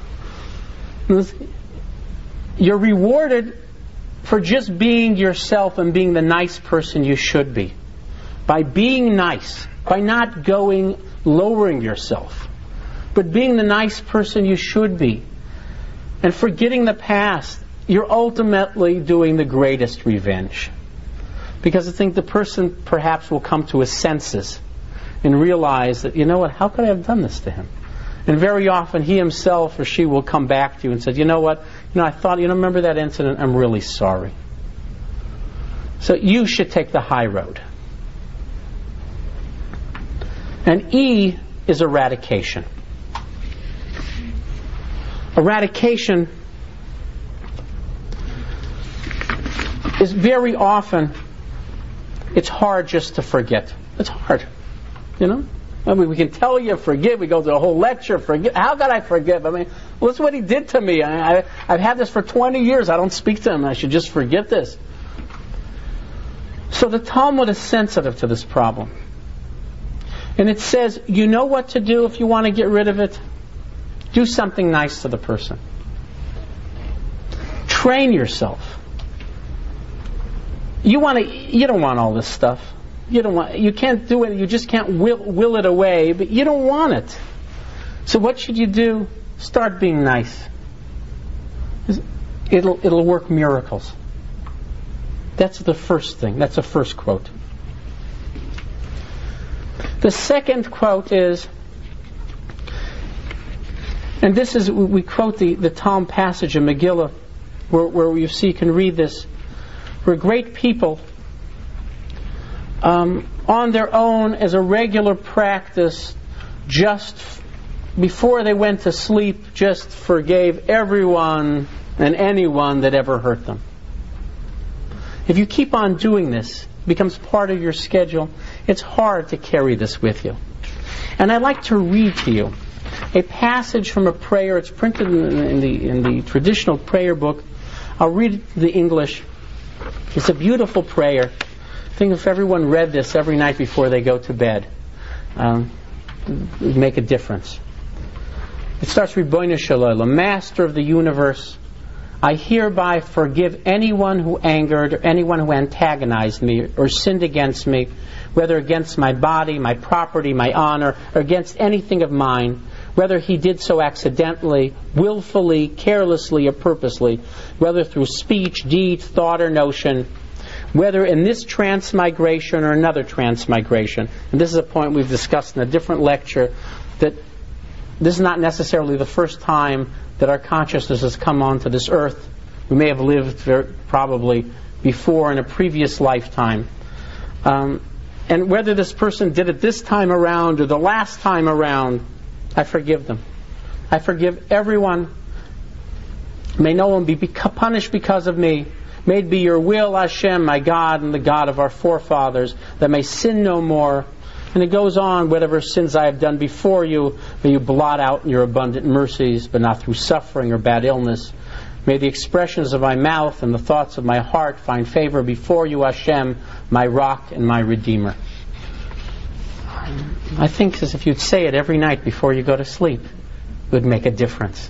S3: You're rewarded for just being yourself and being the nice person you should be. By being nice, by not lowering yourself, but being the nice person you should be, and forgetting the past, you're ultimately doing the greatest revenge. Because I think the person perhaps will come to his senses and realize that, how could I have done this to him? And very often he himself or she will come back to you and say, I thought, remember that incident? I'm really sorry. So you should take the high road. And E is eradication. Eradication is very often, it's hard just to forget. It's hard. We can tell you forgive. We go through a whole lecture, forgive. How could I forgive? That's what he did to me. I've had this for 20 years. I don't speak to him. I should just forget this. So the Talmud is sensitive to this problem. And it says, you know what to do if you want to get rid of it? Do something nice to the person. Train yourself. You don't want all this stuff. You can't do it. You just can't will it away, but you don't want it. So what should you do? Start being nice. It'll work miracles. That's the first thing. That's the first quote. The second quote is, and this is, we quote the Talmud passage in Megillah, where you see, you can read this, where great people, on their own, as a regular practice, just before they went to sleep, just forgave everyone and anyone that ever hurt them. If you keep on doing this, it becomes part of your schedule, it's hard to carry this with you. And I'd like to read to you a passage from a prayer. It's printed in the traditional prayer book. I'll read the English. It's a beautiful prayer. I think if everyone read this every night before they go to bed, it would make a difference. It starts, Ribono Shel Olam, Master of the universe, I hereby forgive anyone who angered or anyone who antagonized me or sinned against me, whether against my body, my property, my honor, or against anything of mine, whether he did so accidentally, willfully, carelessly, or purposely, whether through speech, deed, thought, or notion, whether in this transmigration or another transmigration. And this is a point we've discussed in a different lecture, that this is not necessarily the first time that our consciousness has come onto this earth. We may have lived probably before in a previous lifetime. And whether this person did it this time around or the last time around, I forgive them. I forgive everyone. May no one be punished because of me. May it be your will, Hashem, my God, and the God of our forefathers, that may sin no more. And it goes on, whatever sins I have done before you, may you blot out in your abundant mercies, but not through suffering or bad illness. May the expressions of my mouth and the thoughts of my heart find favor before you, Hashem, my rock and my redeemer. I think as if you'd say it every night before you go to sleep, it would make a difference.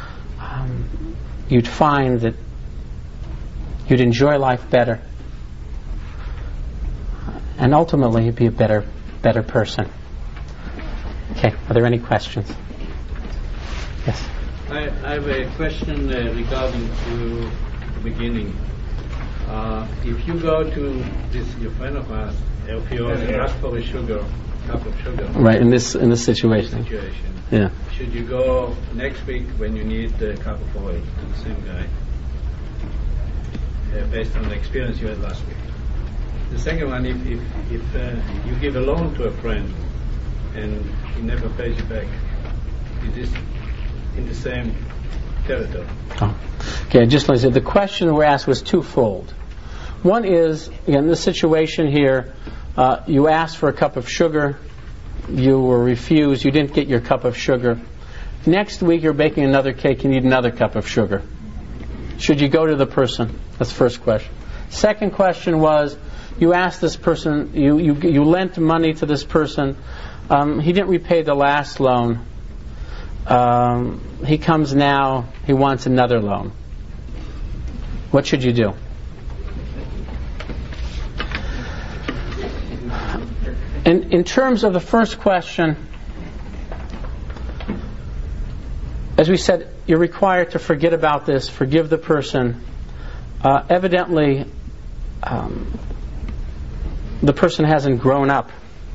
S3: You'd find that you'd enjoy life better, and ultimately you'd be a better person. Okay, are there any questions? Yes.
S4: I have a question regarding to the beginning. If you go to this, your friend of ours, if you ask for a cup of sugar.
S3: Right, in this situation. Yeah.
S4: Should you go next week when you need a cup of oil to the same guy, based on the experience you had last week? The second one, if you give a loan to a friend and he never pays you back, it is in the same territory.
S3: Oh. Okay, just like I said, the question we're asked was twofold. One is, again, the situation here, you asked for a cup of sugar you were refused, you didn't get your cup of sugar. Next week you're baking another cake, you need another cup of sugar. Should you go to the person? That's the first question. Second question was, you asked this person, you lent money to this person, he didn't repay the last loan. He comes now, he wants another loan. What should you do? In terms of the first question, as we said, you're required to forget about this, forgive the person. Evidently, the person hasn't grown up.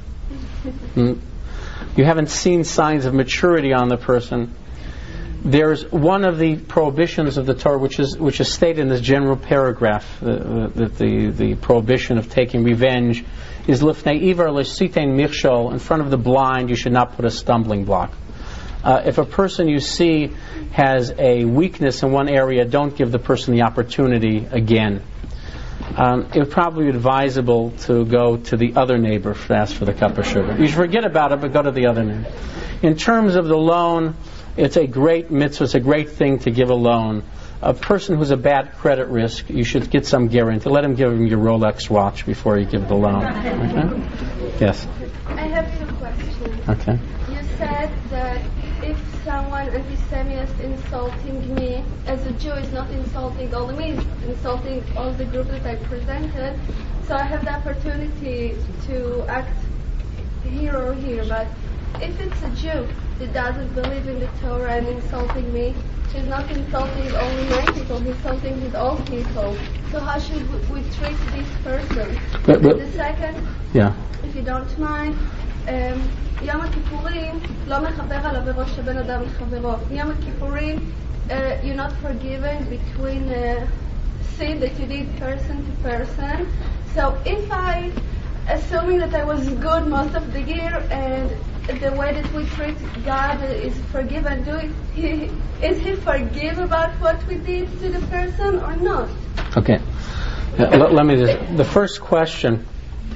S3: You haven't seen signs of maturity on the person. There's one of the prohibitions of the Torah, which is stated in this general paragraph, that the prohibition of taking revenge is lifnei iver l'sitein michshol, in front of the blind you should not put a stumbling block. If a person you see has a weakness in one area, don't give the person the opportunity again. It would probably be advisable to go to the other neighbor to ask for the cup of sugar. You should forget about it, but go to the other neighbor. In terms of the loan, it's a great mitzvah, it's a great thing to give a loan. A person who's a bad credit risk, you should get some guarantee. Let him give him your Rolex watch before you give the loan. Okay? Yes?
S5: I have two questions.
S3: Okay.
S5: You said that if someone anti-Semite is insulting me, as a Jew is not insulting only me, it's insulting all the group that I presented, so I have the opportunity to act here or here. But if it's a Jew that doesn't believe in the Torah and insulting me, he's not insulting only my people, he's insulting his own people. So how should we treat this person?
S3: But
S5: the second,
S3: yeah.
S5: if you don't mind, יום הכיפורים לא מחבר על עבירות שבין אדם לחברו. יום הכיפורים, you're not forgiven between sin that you did person to person. So if I, assuming that I was good most of the year and the way that we treat God is forgiven, is he forgive about what we did to the person or not?
S3: Okay. Let me just, the first question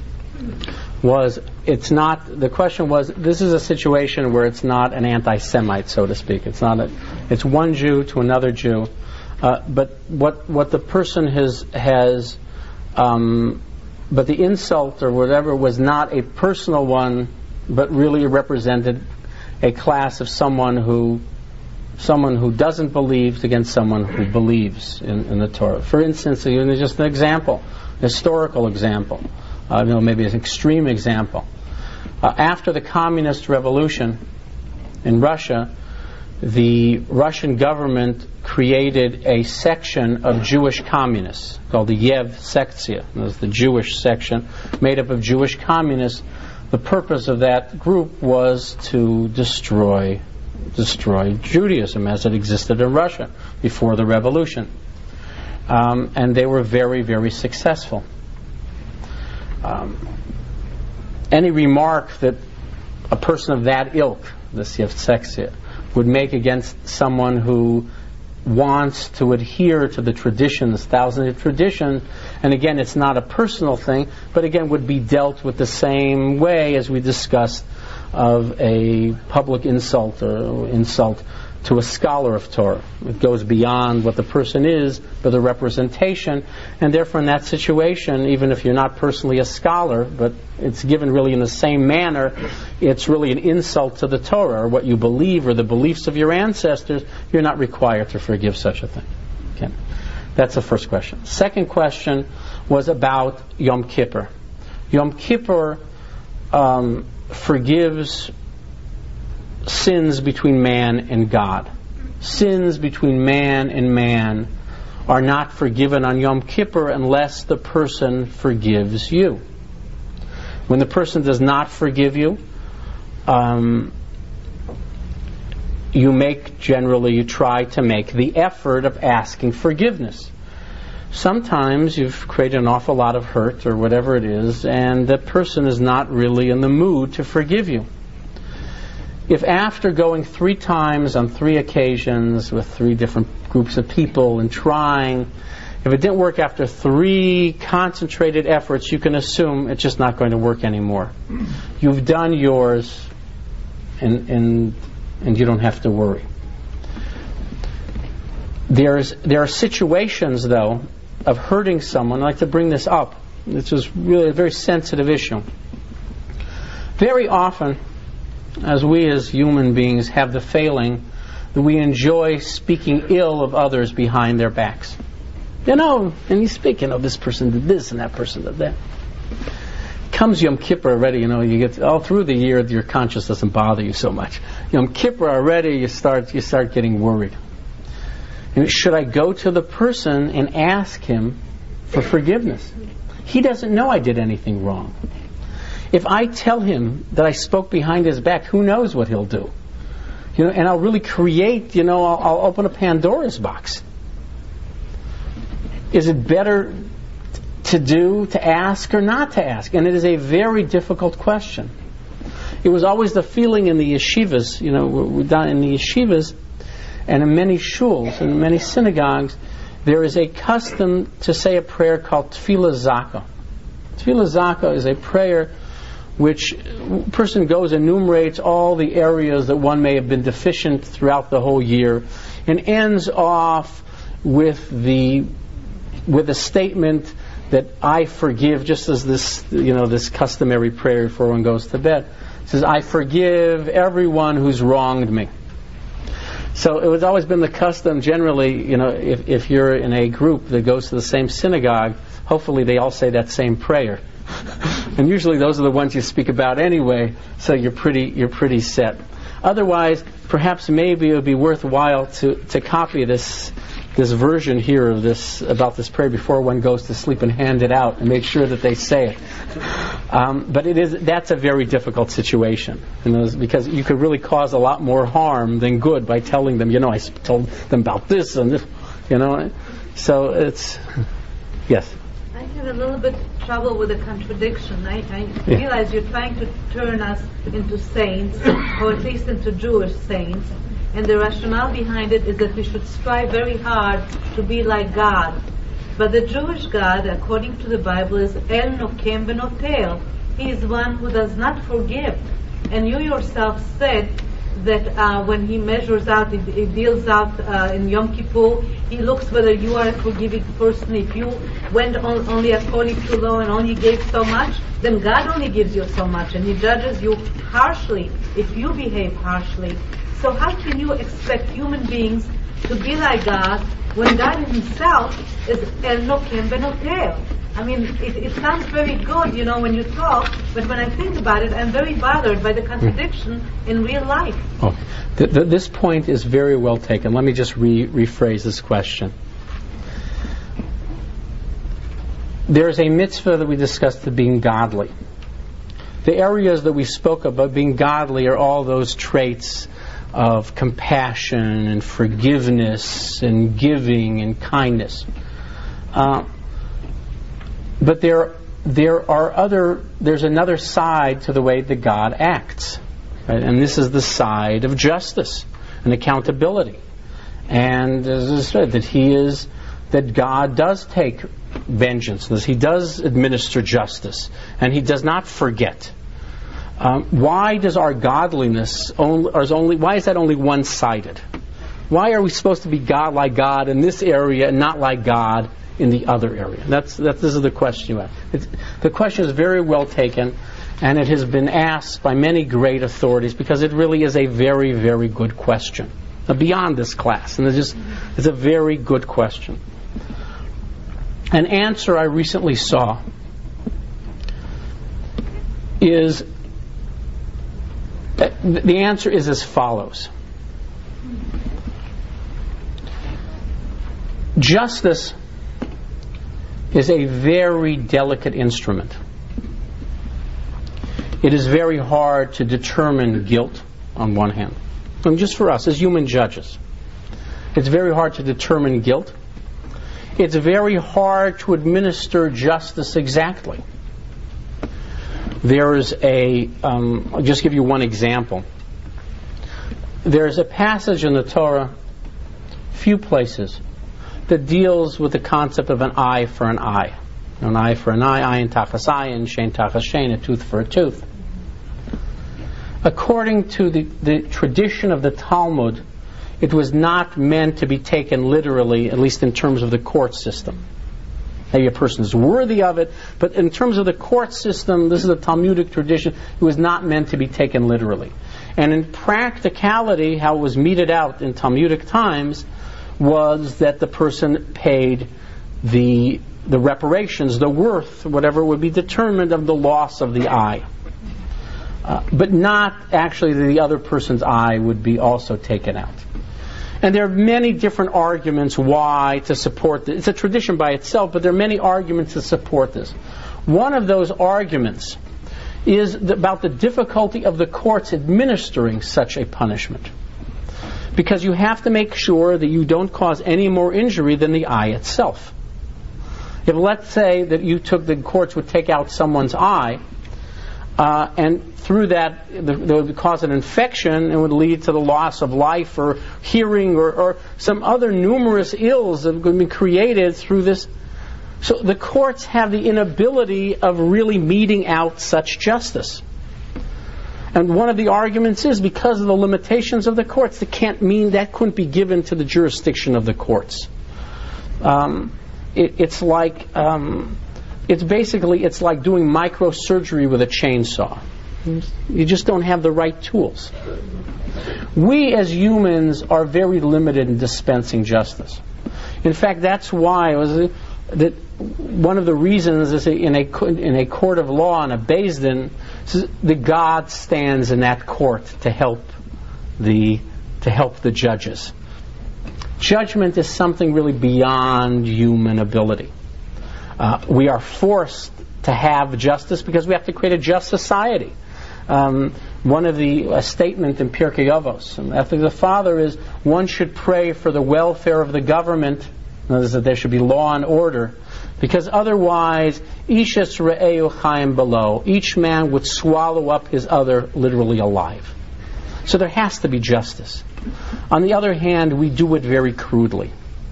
S3: was, the question was, this is a situation where it's not an anti-Semite, so to speak. It's it's one Jew to another Jew. But what the person has but the insult or whatever was not a personal one, but really represented a class of someone who doesn't believe against someone who believes in the Torah. For instance, just an example, historical example, maybe an extreme example. After the communist revolution in Russia, the Russian government created a section of Jewish communists called the Yev Sektia. That's the Jewish section, made up of Jewish communists. The purpose of that group was to destroy Judaism as it existed in Russia before the revolution. And they were very, very successful. Any remark that a person of that ilk, this Yev Sektia, would make against someone who wants to adhere to the traditions, thousands of traditions, and again, it's not a personal thing, but again, would be dealt with the same way as we discussed of a public insult or insult to a scholar of Torah. It goes beyond what the person is, but the representation, and therefore in that situation, even if you're not personally a scholar, but it's given really in the same manner, it's really an insult to the Torah, or what you believe, or the beliefs of your ancestors, you're not required to forgive such a thing. Okay. That's the first question. Second question was about Yom Kippur. Yom Kippur forgives sins between man and God. Sins between man and man are not forgiven on Yom Kippur unless the person forgives you. When the person does not forgive you, you try to make the effort of asking forgiveness. Sometimes you've created an awful lot of hurt or whatever it is, and the person is not really in the mood to forgive you. If after going 3 times on 3 occasions with 3 different groups of people and trying, if it didn't work after 3 concentrated efforts, you can assume it's just not going to work anymore. You've done yours, and you don't have to worry. There are situations, though, of hurting someone. I'd like to bring this up. This is really a very sensitive issue. Very often, as we as human beings have the failing that we enjoy speaking ill of others behind their backs. And you speak, this person did this and that person did that. Comes Yom Kippur already, you get all through the year your conscience doesn't bother you so much. Yom Kippur already, you start getting worried. And should I go to the person and ask him for forgiveness? He doesn't know I did anything wrong. If I tell him that I spoke behind his back, who knows what he'll do? And I'll really create, I'll open a Pandora's box. Is it better to ask or not to ask? And it is a very difficult question. It was always the feeling in the yeshivas, in the yeshivas and in many shuls and in many synagogues, there is a custom to say a prayer called Tefillah Zakah. Tefillah Zakah is a prayer which a person goes and enumerates all the areas that one may have been deficient throughout the whole year, and ends off with a statement that I forgive, just as this customary prayer before one goes to bed. It says, I forgive everyone who's wronged me. So it was always been the custom, generally, if you're in a group that goes to the same synagogue, hopefully they all say that same prayer. And usually those are the ones you speak about anyway, so you're pretty set. Otherwise, perhaps maybe it would be worthwhile to copy this version here of this about this prayer before one goes to sleep and hand it out and make sure that they say it. But that's a very difficult situation, because you could really cause a lot more harm than good by telling them, I told them about this and this, So it's, yes.
S6: I have a little bit trouble with the contradiction. I realize you're trying to turn us into saints, or at least into Jewish saints. And the rationale behind it is that we should strive very hard to be like God. But the Jewish God, according to the Bible, is El Nokem V'Notel. He is one who does not forgive. And you yourself said that when he measures out, he deals out in Yom Kippur, he looks whether you are a forgiving person. If you went only according to law and only gave so much, then God only gives you so much. And he judges you harshly if you behave harshly. So how can you expect human beings to be like God when God himself is El Nokem V'Notel? I mean, it sounds very good, when you talk, but when I think about it, I'm very bothered by the contradiction in real life.
S3: Oh, this point is very well taken. Let me just rephrase this question. There's a mitzvah that we discussed of being godly. The areas that we spoke about being godly are all those traits of compassion and forgiveness and giving and kindness. But there's another side to the way that God acts. Right? And this is the side of justice and accountability. And as I said, that God does take vengeance, that he does administer justice, and he does not forget. Why does our godliness why is that only one-sided? Why are we supposed to be God like God in this area and not like God in the other area? This is the question you ask. The question is very well taken, and it has been asked by many great authorities because it really is a very, very good question. Beyond this class, and it's a very good question. An answer I recently saw is the answer is as follows. Justice is a very delicate instrument. It is very hard to determine guilt on one hand. And just for us as human judges, it's very hard to determine guilt. It's very hard to administer justice exactly. There's I'll just give you one example. There's a passage in the Torah, few places, that deals with the concept of an eye for an eye. An eye for an eye, ayin tachas ayin, shein tachas shein, a tooth for a tooth. according to the tradition of the Talmud, it was not meant to be taken literally, at least in terms of the court system. Maybe a person is worthy of it, but in terms of the court system, this is a Talmudic tradition, it was not meant to be taken literally. And in practicality, how it was meted out in Talmudic times was that the person paid the reparations, the worth, whatever would be determined of the loss of the eye. But not actually that the other person's eye would be also taken out. And there are many different arguments why to support this. It's a tradition by itself, but there are many arguments to support this. One of those arguments is about the difficulty of the courts administering such a punishment. Because you have to make sure that you don't cause any more injury than the eye itself. If, let's say, that the courts would take out someone's eye, and through that they would cause an infection and would lead to the loss of life or hearing or some other numerous ills that would be created through this. So the courts have the inability of really meting out such justice. And one of the arguments is because of the limitations of the courts, that couldn't be given to the jurisdiction of the courts. It's like doing microsurgery with a chainsaw. You just don't have the right tools. We as humans are very limited in dispensing justice. In fact, that's why that one of the reasons is in a court of law, in a Beis Din, the God stands in that court to help the judges. Judgment is something really beyond human ability. We are forced to have justice because we have to create a just society. One of the statement in Pirkei Avos, after the father, is one should pray for the welfare of the government, that there should be law and order, because otherwise, ishas re'eu chaim below, each man would swallow up his other literally alive. So there has to be justice. On the other hand, we do it very crudely.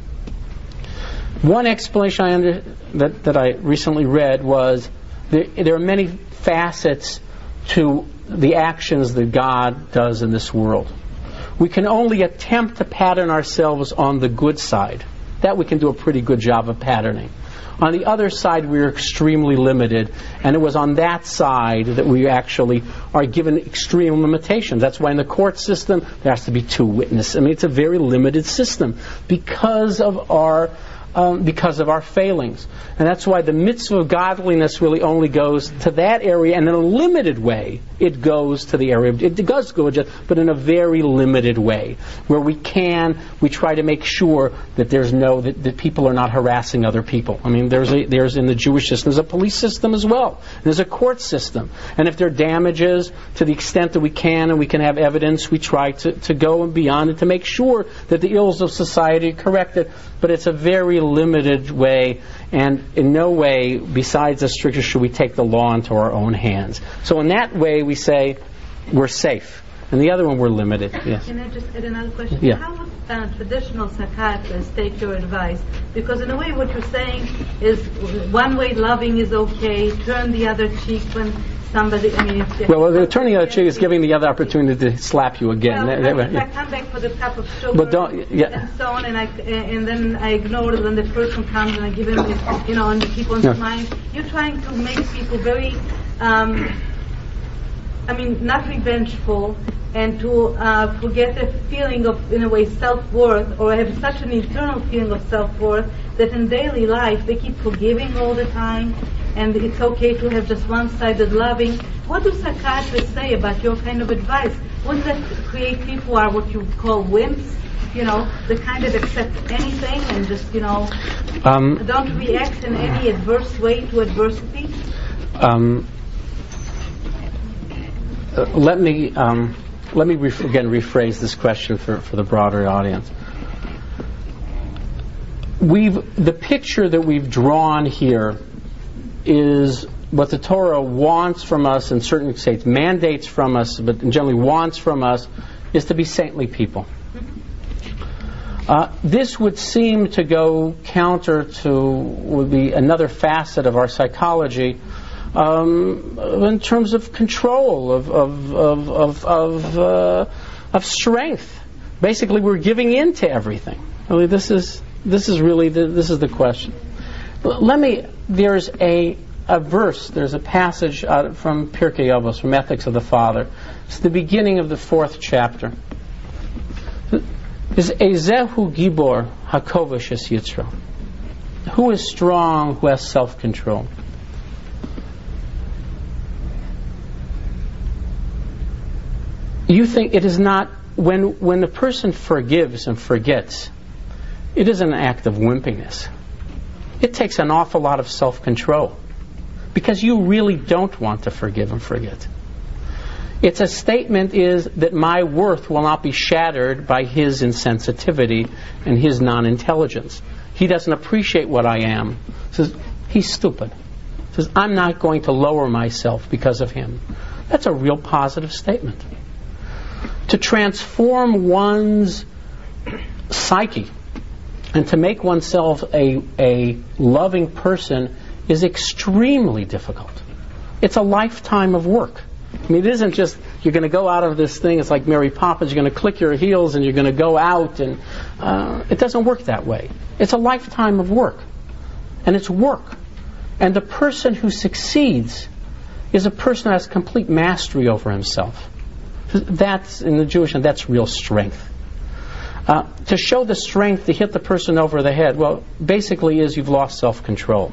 S3: One explanation that I recently read was there are many facets to the actions that God does in this world. We can only attempt to pattern ourselves on the good side. That we can do a pretty good job of patterning. On the other side, we are extremely limited, and it was on that side that we actually are given extreme limitations. That's why in the court system, there has to be 2 witnesses. I mean, it's a very limited system because of our failings. And that's why the mitzvah of godliness really only goes to that area, and in a limited way, it goes to the area. It does go, but in a very limited way, where we try to make sure that that people are not harassing other people. I mean, there's in the Jewish system, there's a police system as well. There's a court system. And if there are damages, to the extent that we can, and we can have evidence, we try to go and beyond it to make sure that the ills of society are corrected. But it's a very limited way, and in no way, besides the strictures, should we take the law into our own hands. So in that way, we say we're safe. And the other one, we're limited. Yes.
S6: Can I just add another question?
S3: Yeah.
S6: How would traditional psychiatrists take your advice? Because in a way, what you're saying is one way loving is okay, turn the other cheek when somebody.
S3: The turning the other cheek is giving the other opportunity to slap you again.
S6: If I come back for the cup of sugar and so on, and then I ignore it when the person comes and I give him, and keep on smiling. You're trying to make people very. Not revengeful, and to forget a feeling of, in a way, self-worth, or have such an internal feeling of self-worth that in daily life they keep forgiving all the time, and it's okay to have just one-sided loving. What do psychiatrists say about your kind of advice? Wouldn't that create people who are what you call wimps? The kind that accept anything and just, don't react in any adverse way to adversity?
S3: Let me again rephrase this question for the broader audience. The picture that we've drawn here is what the Torah wants from us, in certain states mandates from us, but generally wants from us, is to be saintly people. This would seem to go counter to would be another facet of our psychology, in terms of control, of strength. Basically, we're giving in to everything. Really, this is really the question. There's a verse, there's a passage from Pirkei Avos, from Ethics of the Father. It's the beginning of the 4th chapter. Is Ezehu Gibor Hakovish es Yitzro. Who is strong, who has self-control? You think it is not, when a person forgives and forgets, it is an act of wimpiness. It takes an awful lot of self-control, because you really don't want to forgive and forget. It's a statement is that my worth will not be shattered by his insensitivity and his non-intelligence. He doesn't appreciate what I am. Says he's stupid. Says I'm not going to lower myself because of him. That's a real positive statement. To transform one's psyche and to make oneself a loving person is extremely difficult. It's a lifetime of work. I mean, it isn't just you're going to go out of this thing, it's like Mary Poppins, you're going to click your heels and you're going to go out, and it doesn't work that way. It's a lifetime of work. And it's work. And the person who succeeds is a person who has complete mastery over himself. That's, in the Jewish, and that's real strength. To show the strength to hit the person over the head, well, basically is you've lost self-control.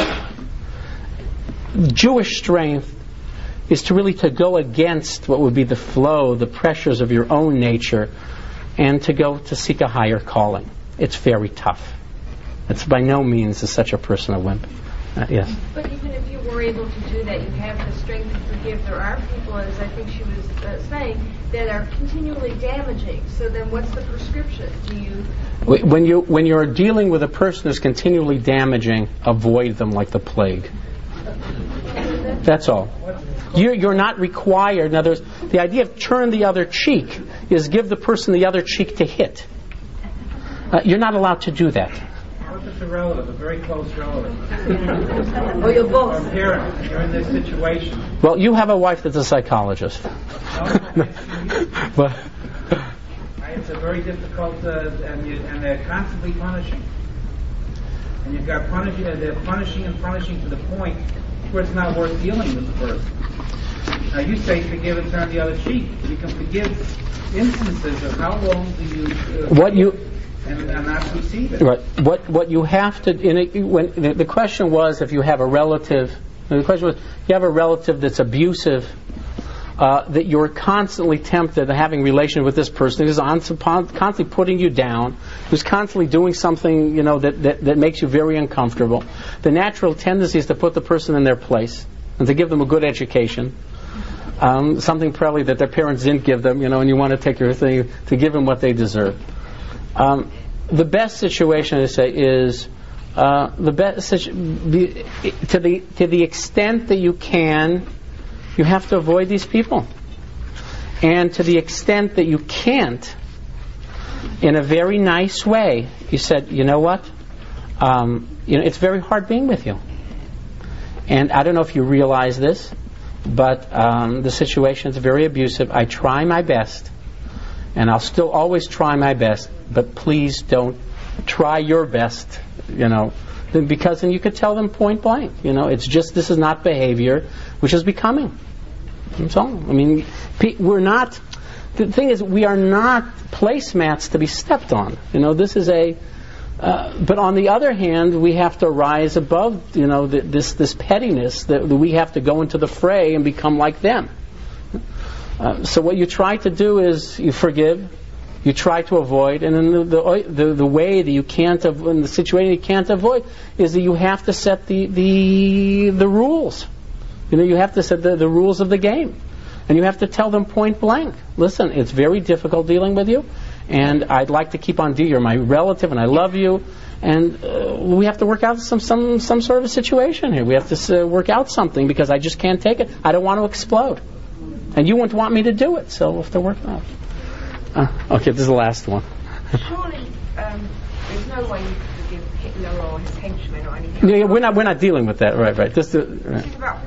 S3: Jewish strength is to go against what would be the flow, the pressures of your own nature, and to seek a higher calling. It's very tough. It's by no means is such a person a wimp. Yes?
S7: But even if you were able to do that, you have the strength to forgive. There are people, as I think she was saying, that are continually damaging. So then what's the prescription? Do you...
S3: When you're dealing with a person who's continually damaging, avoid them like the plague. That's all. You're not required. In other words, the idea of turn the other cheek is give the person the other cheek to hit. You're not allowed to do that.
S8: What if it's a relative, a very close relative?
S6: Or your boss.
S8: Or a parent, you're in this situation.
S3: Well, you have a wife that's a psychologist. But
S8: it's a very difficult, and they're constantly punishing. And you've got punishing, they're punishing and punishing to the point where it's not worth dealing with the person. Now you say forgive and turn the other cheek. You can forgive instances of how long do you and not receive it.
S3: Right. What you have to when the question was if you have a relative. The question was you have a relative that's abusive. That you're constantly tempted to having relation with this person who's constantly putting you down, who's constantly doing something that makes you very uncomfortable. The natural tendency is to put the person in their place and to give them a good education, something probably that their parents didn't give them, and you want to take your thing to give them what they deserve. The best situation to say is to the extent that you can. You have to avoid these people. And to the extent that you can't, in a very nice way, you said, you know what? It's very hard being with you. And I don't know if you realize this, but the situation is very abusive. I try my best, and I'll still always try my best, but please don't try your best, because then you could tell them point blank, it's just this is not behavior which is becoming. That's all. I mean, we're not. The thing is, we are not placemats to be stepped on. This is a. But on the other hand, we have to rise above, this pettiness that we have to go into the fray and become like them. So what you try to do is you forgive. You try to avoid, and then the way that you can't, in the situation you can't avoid, is that you have to set the rules. You have to set the rules of the game, and you have to tell them point blank. Listen, it's very difficult dealing with you, and I'd like to keep on dealing. You're my relative, and I love you, and we have to work out some sort of a situation here. We have to work out something because I just can't take it. I don't want to explode, and you wouldn't want me to do it, so we'll have to work it out. Okay, this is the last one.
S7: Surely there's no way you could forgive Hitler or his henchmen or anything.
S3: Yeah, we're not dealing with that. Right.
S7: This is about forgiveness.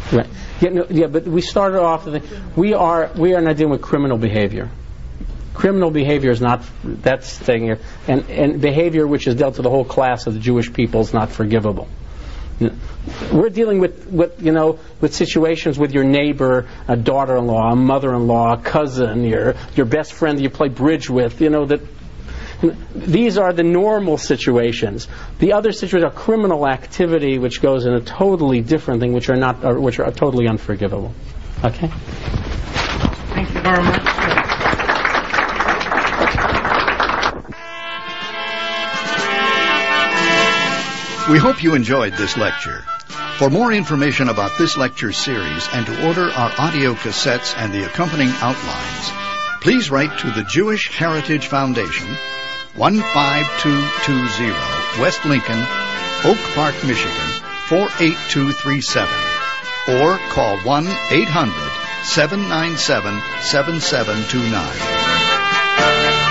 S3: Right. Yeah, but we started off with we are not dealing with criminal behavior. Criminal behavior is not, that's staying here, and behavior which is dealt to the whole class of the Jewish people is not forgivable. We're dealing with situations with your neighbor, a daughter-in-law, a mother-in-law, a cousin, your best friend that you play bridge with. That these are the normal situations. The other situations are criminal activity, which goes in a totally different thing, which are totally unforgivable. Okay.
S8: Thank you very much.
S2: We hope you enjoyed this lecture. For more information about this lecture series and to order our audio cassettes and the accompanying outlines, please write to the Jewish Heritage Foundation, 15220 West Lincoln, Oak Park, Michigan, 48237, or call 1-800-797-7729.